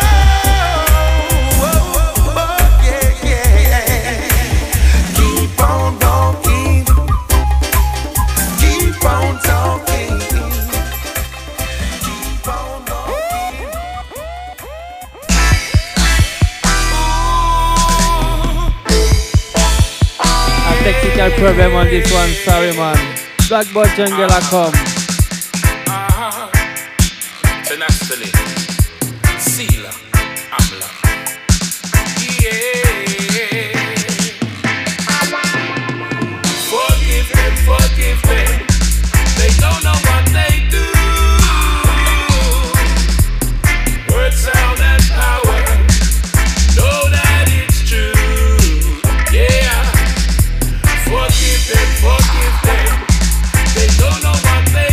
yeah. Keep on walking. Keep on talking. Keep on walking. A technical problem on this one, sorry man. Blackboard Jungle a come. Tenacity, Sealer, Amla. Yeah. Forgive them. They don't know what they do. Word, sound, and power. Know that it's true. Yeah. Forgive them. They don't know what they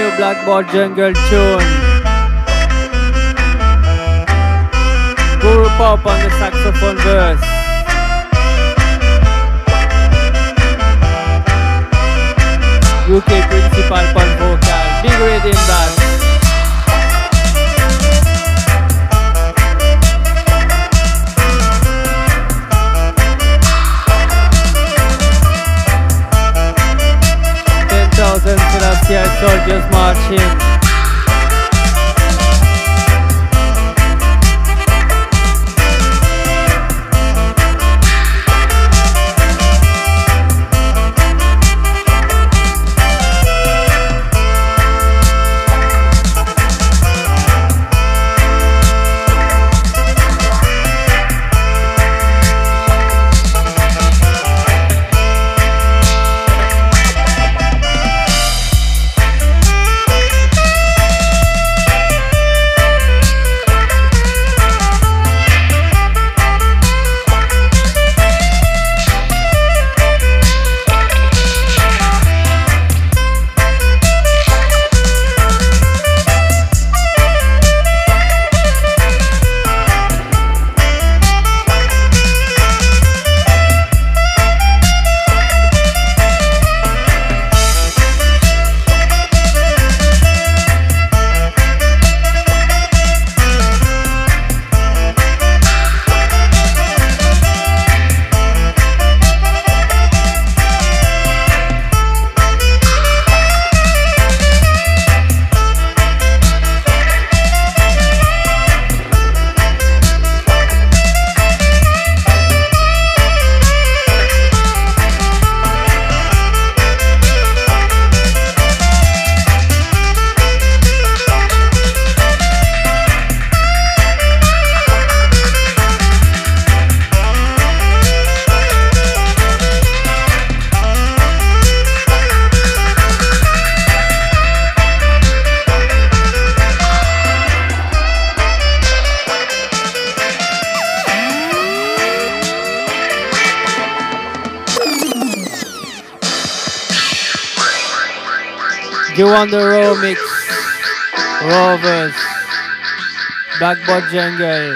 new Blackboard Jungle tune. Guru Pop on the saxophone verse. UK Principal on vocal. Big rhythm that. Celestial soldiers marching. You want the raw mix, Rovers, Blackboard Jungle.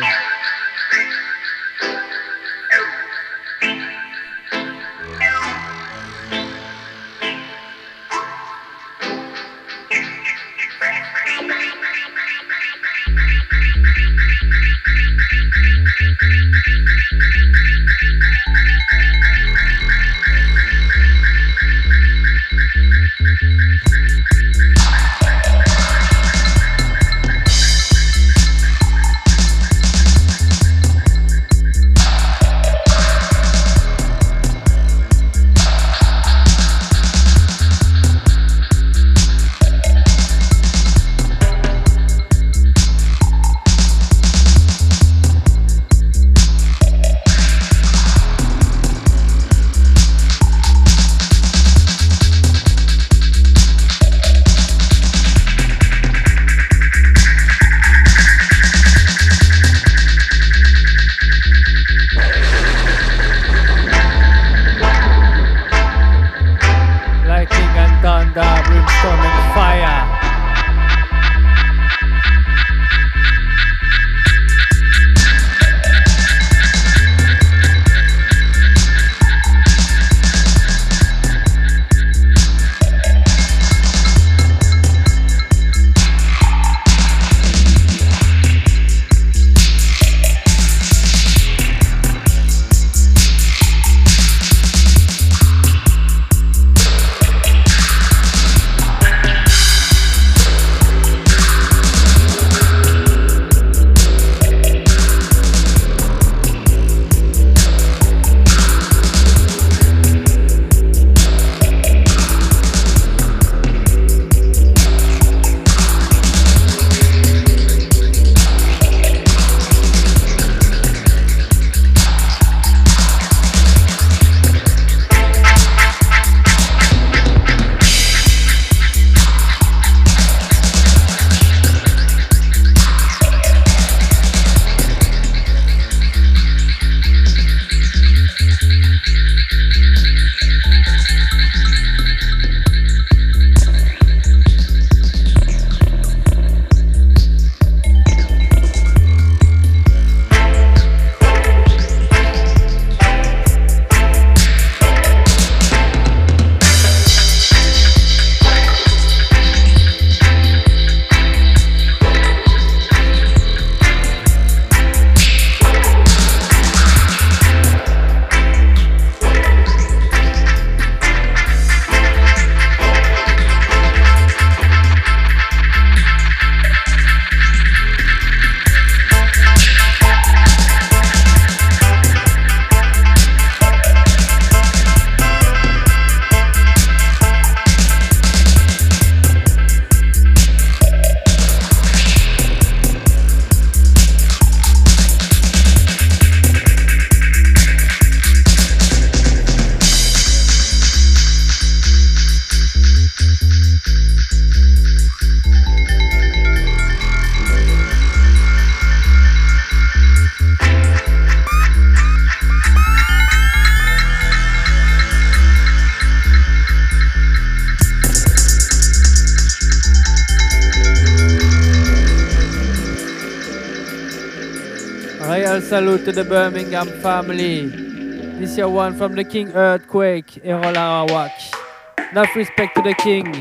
Special salute to the Birmingham family. This year one from the King Earthquake, Errol Arawak. Enough respect to the King.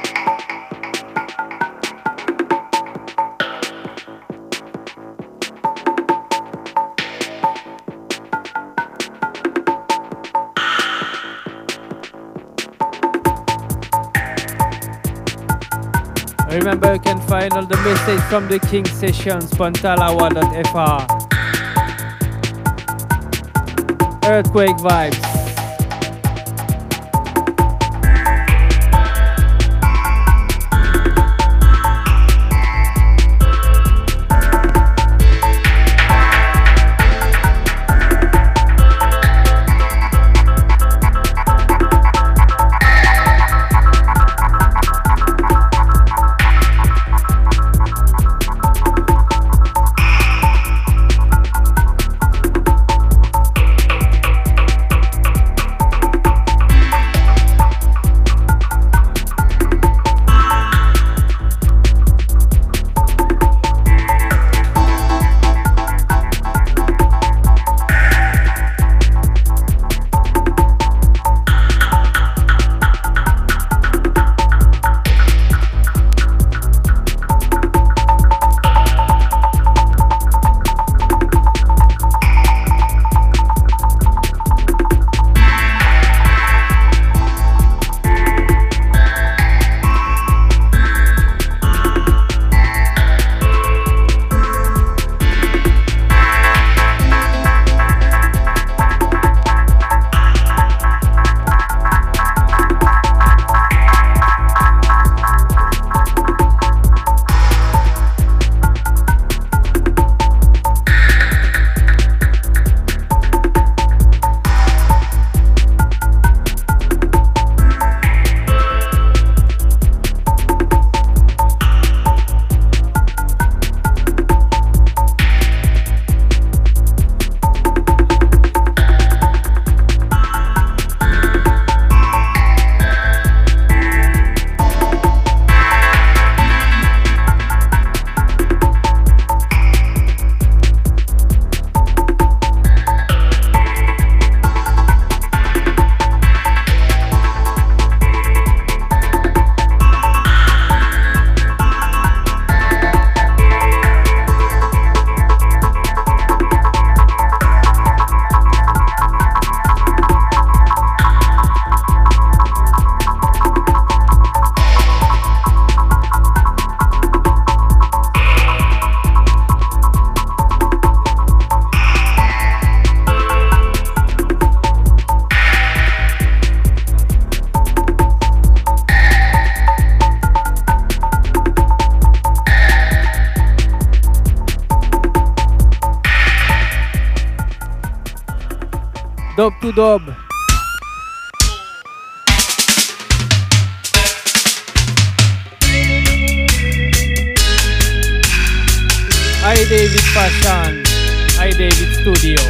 Remember, you can find all the message from the King Sessions, pantalawa.fr. Earthquake vibes. Dub to dub. I David Fashion, I David Studio.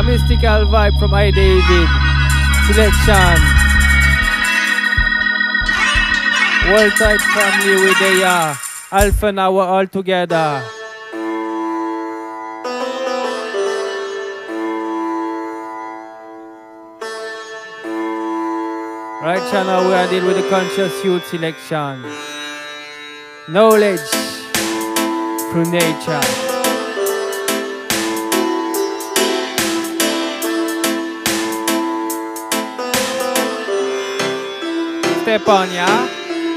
mystical vibe from I David. Selection. World Tide family with the Alpha Hour all together. Right channel, we are dealing with the conscious youth selection. Knowledge through nature. Step on, yeah?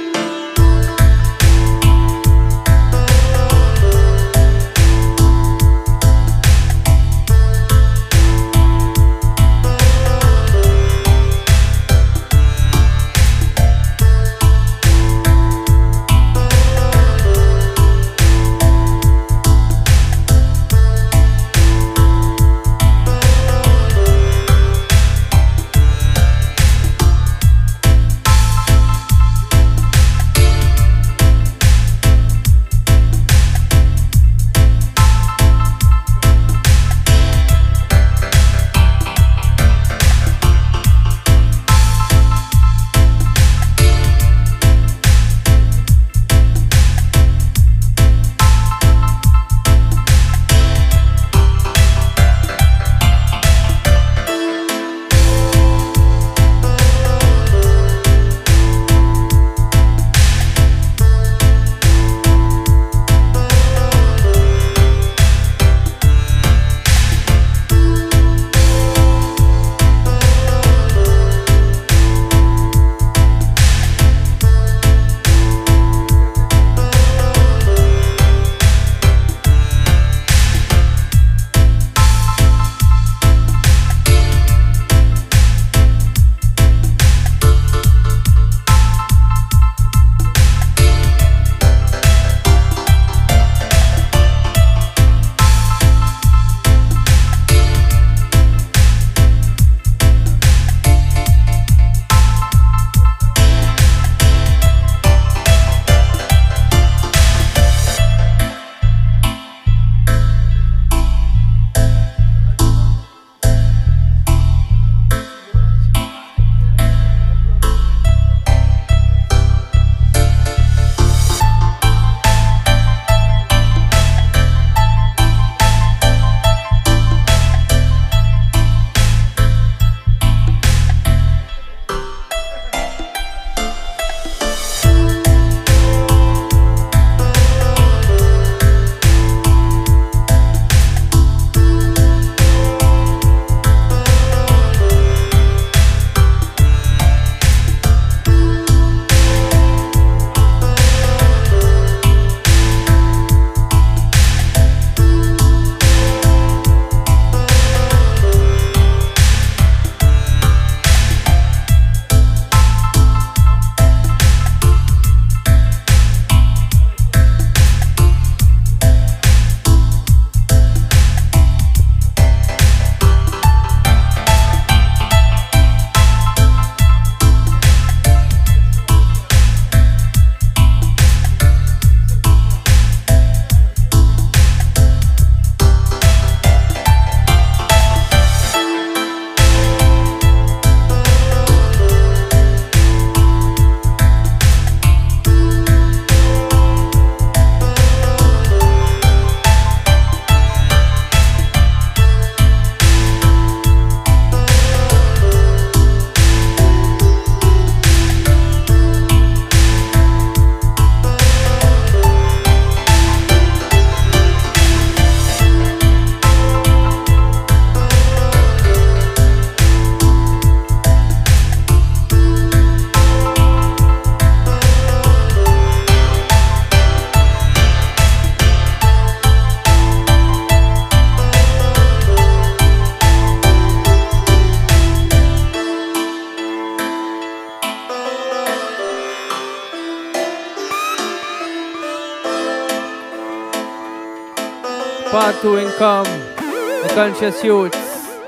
Part 2 income, the conscious youths.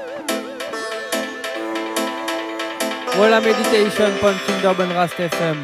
Wala meditation, punching dub and Rast FM.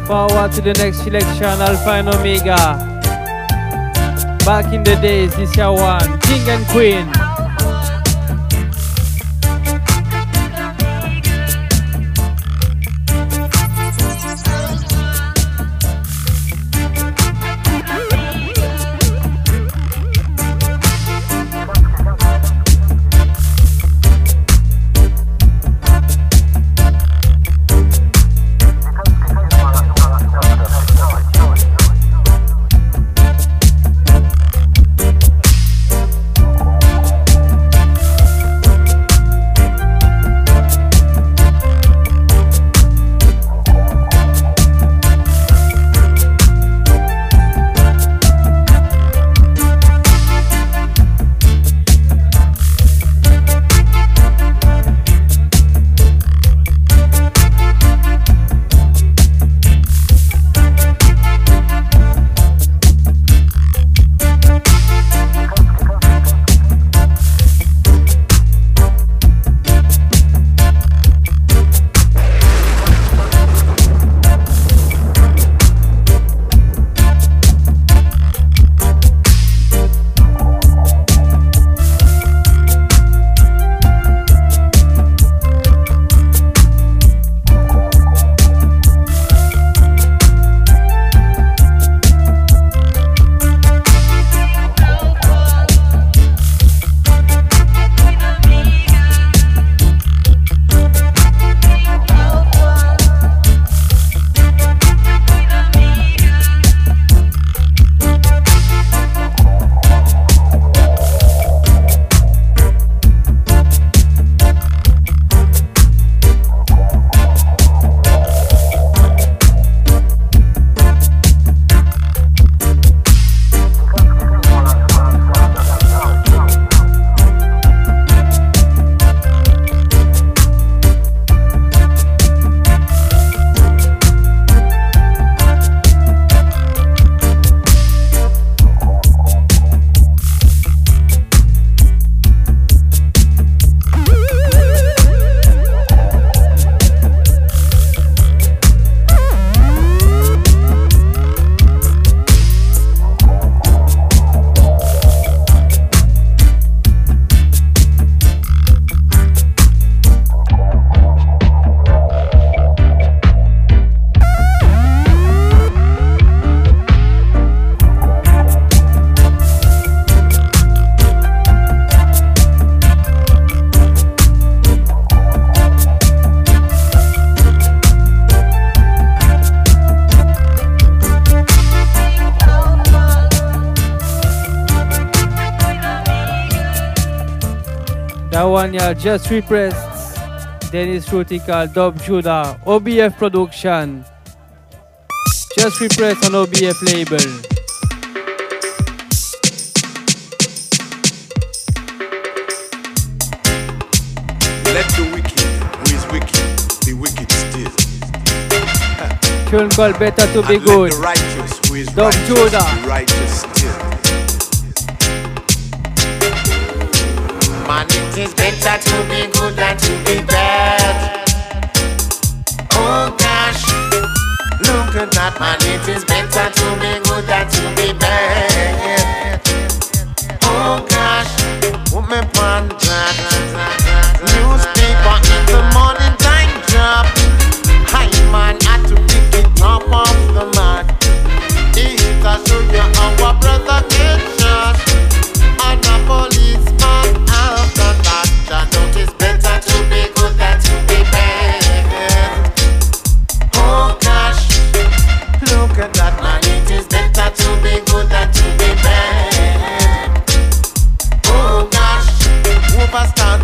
Forward to the next selection, Alpha and Omega. Back in the days, this year one, King and Queen. That one y'all just repressed. Dennis Rutical, Dub Judah, OBF production. Just repressed on OBF label. Let the wicked, who is wicked, be wicked still. Tune called Better to Be And Good. let the righteous, who is Dub righteous, Judah. be righteous still. Man, it is better to be good than to be bad. Oh gosh, look at that, man. It is better to be good than to be bad. Oh gosh, put me on that. Newspaper in the morning time drop. Hi man, had to pick it up off the mat. It show you how a brother get shot. And a policeman after that. I know it's better to be good than to be bad. Oh gosh, look at that man. It is better to be good than to be bad. Oh gosh, overstand.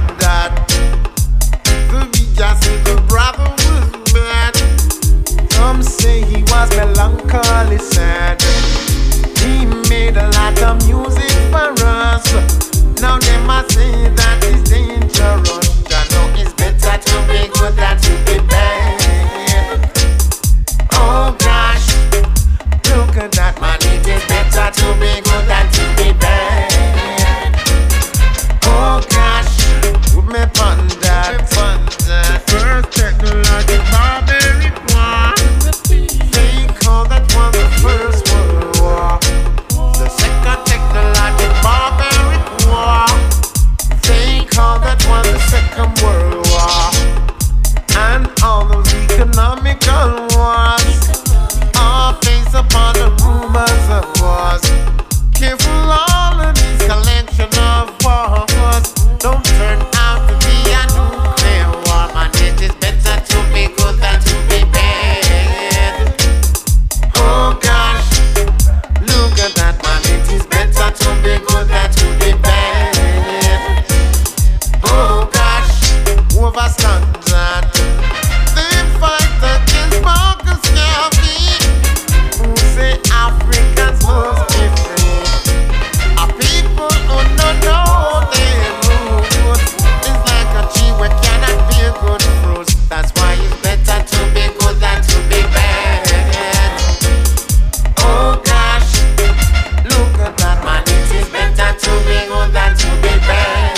second world war and all those economical wars, all based upon the rumors of wars. Careful, all of these collection of wars don't turn out to be a nuclear war, man. It is better to be good than to be bad. Oh gosh, look at that, man. It is better to be good than to be bad. Oh gosh, overstand that. They fight against Marcus Garvey, who say Africans must be free. A people who don't know their roots is like a tree where cannot bear good fruit. That's why it's better to be good than to be bad. Oh gosh, look at that, man. It is better to be good than to be bad.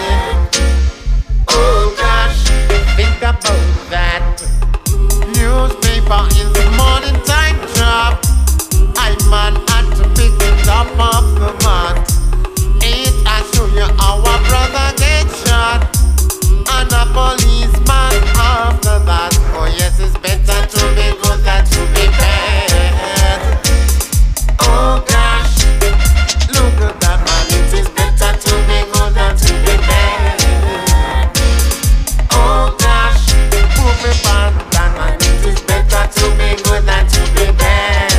Oh gosh, think about that. Newspaper is the morning time job. I man had to pick it up off the mat. It I show you how a brother get shot and a policeman after that. Oh yes, it's better to be good than to be bad. Oh gosh, look at that, man. It is better to be good than to be bad. Oh gosh, put me back down, man. It is better to be good than to be bad.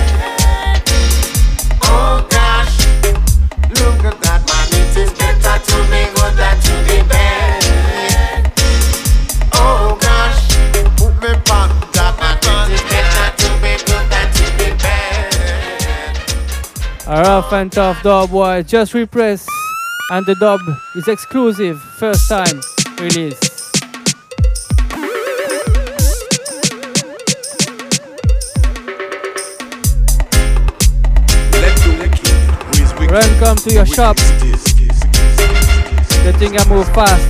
Oh gosh, look at that, man. It is better to be good than to be bad. Oh gosh, put me back down, man. It is better to be good than to be bad. A rough and tough dub was just repressed, and the dub is exclusive, first time release. Let the wicked, who is wicked, Welcome to your shop. The thing I move fast.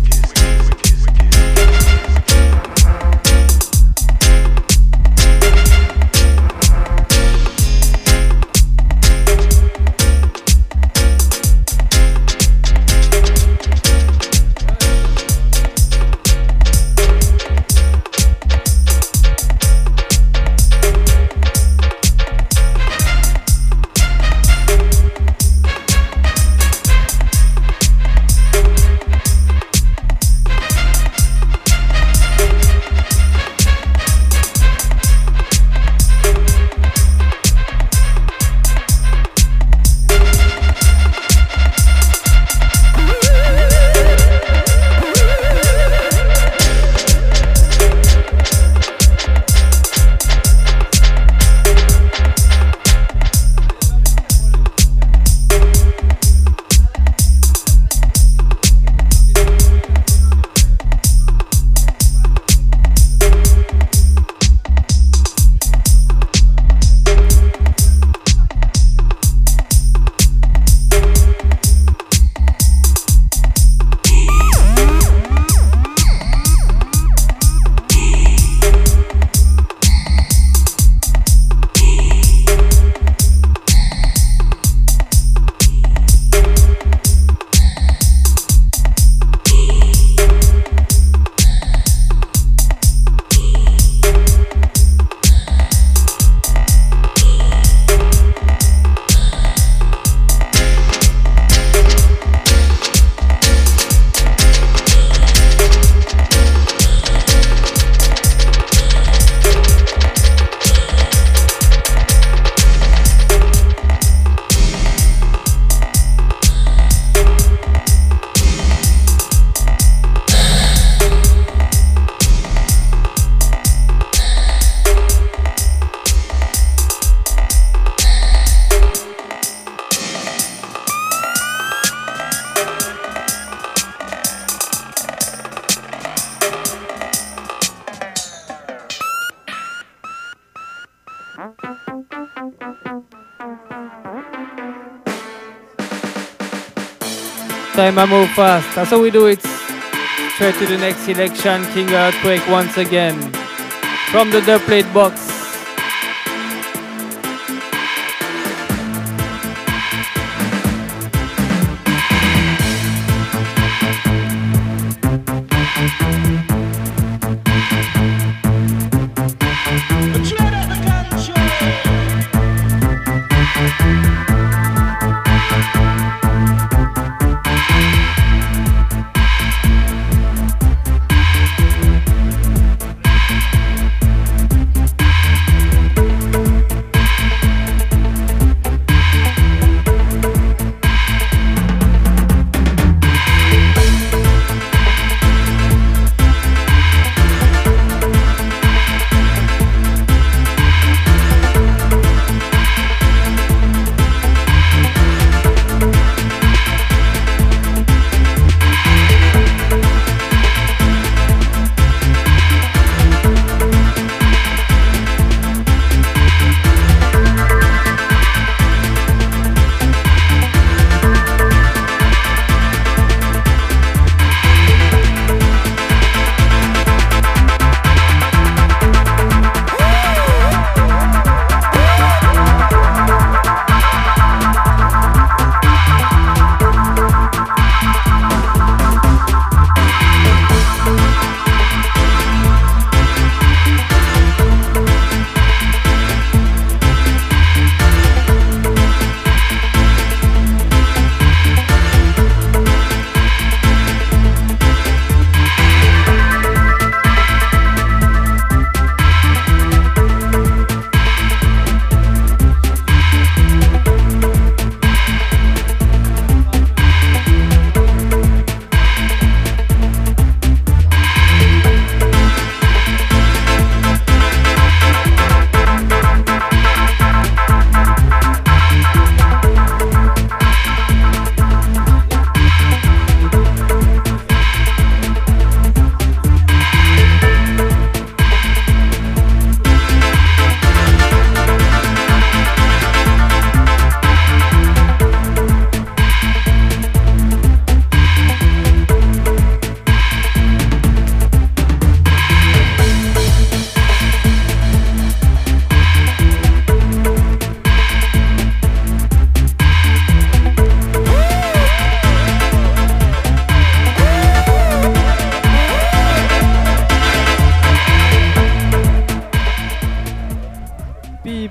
Time I move fast. That's how we do it. Straight to the next selection. King Earthquake once again. From the Dub Plate box.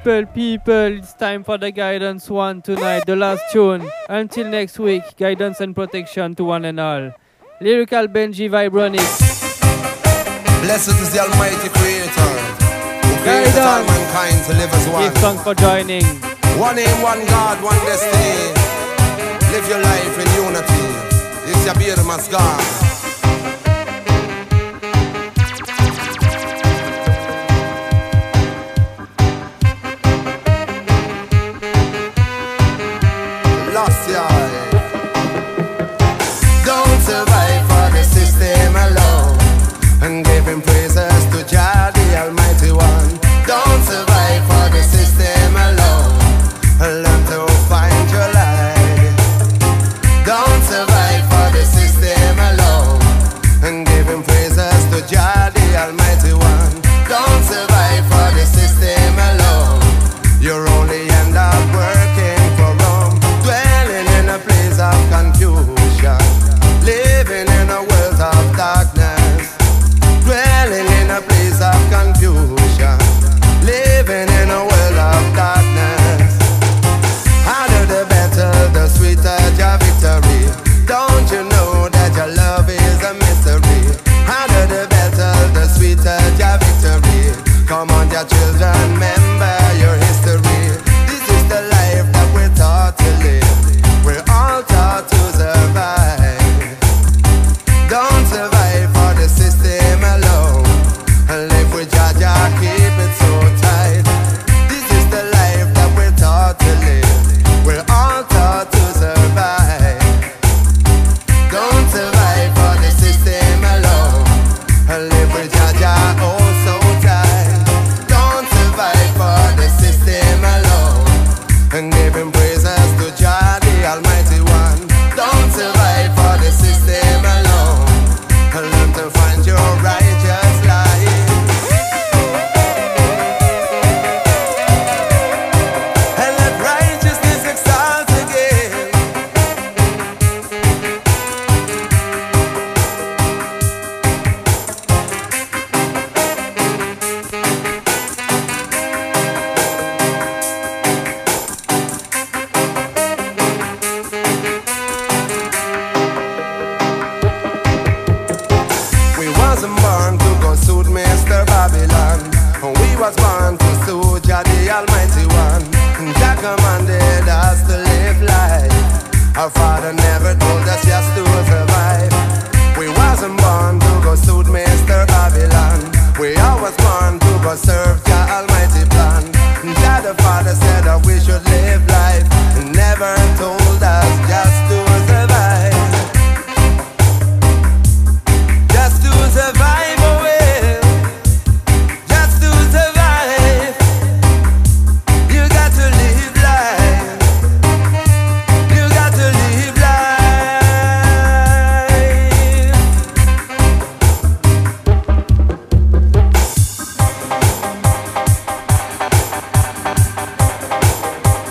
people, it's time for the Guidance one tonight, the last tune. Until next week, guidance and protection to one and all. Lyrical Benji Vibronic. Blessed is the Almighty Creator, who created all mankind to live as one. Give thanks for joining. One aim, one God, one destiny. Live your life in unity. It's your beard must God. Lost your eye. Don't survive for the system alone, and give him praises to Jah, the Almighty One. Don't survive for the system alone, learn to find your light. Don't survive for the system alone, and give him praises to Jah, the Almighty One. Don't survive for the system alone, you'll only end up working for Rome, dwelling in a place of confusion, living in a world of darkness, dwelling in a place of confusion, living in a world of darkness. Harder the better, the sweeter your victory. Don't you know that your love is a mystery? Harder the better, the sweeter your victory. Come on, your children, remember your history. This is the life that we're taught to live. We're all taught to survive. Don't survive for the system alone, and live with Jah Jah, keep it so tight. This is the life that we're taught to live. We're all taught to survive. Don't survive for the system alone, and live with Jah Jah, oh so tight. Don't survive for the system alone, and give him praises to Jah, the Almighty One. Don't survive for the system alone, and learn to find your righteous life. And let righteousness exalt again. We wasn't born to go suit Mr. Babylon. We was born to suit Jah, the Almighty One. Jah commanded us to live life. Our Father never told us just to survive. We wasn't born to go suit Mr. Babylon. We always born to go serve Jah Almighty plan. Jah the Father said that we should live life, never told us just to survive. Just to survive, oh well. Just to survive. You got to live life. You got to live life.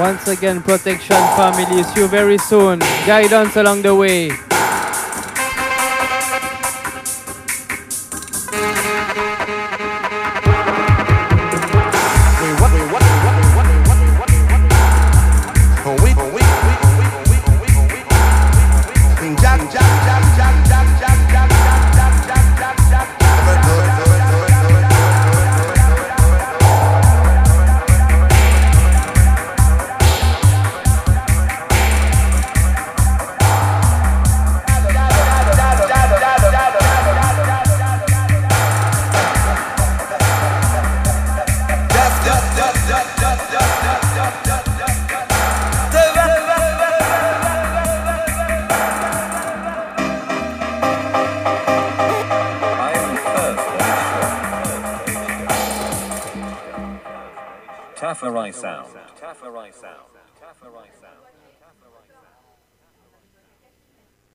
Once again, protection, family. See you very soon. Guidance along the way. Tafari Sound. Tafari Sound. Tafari Sound.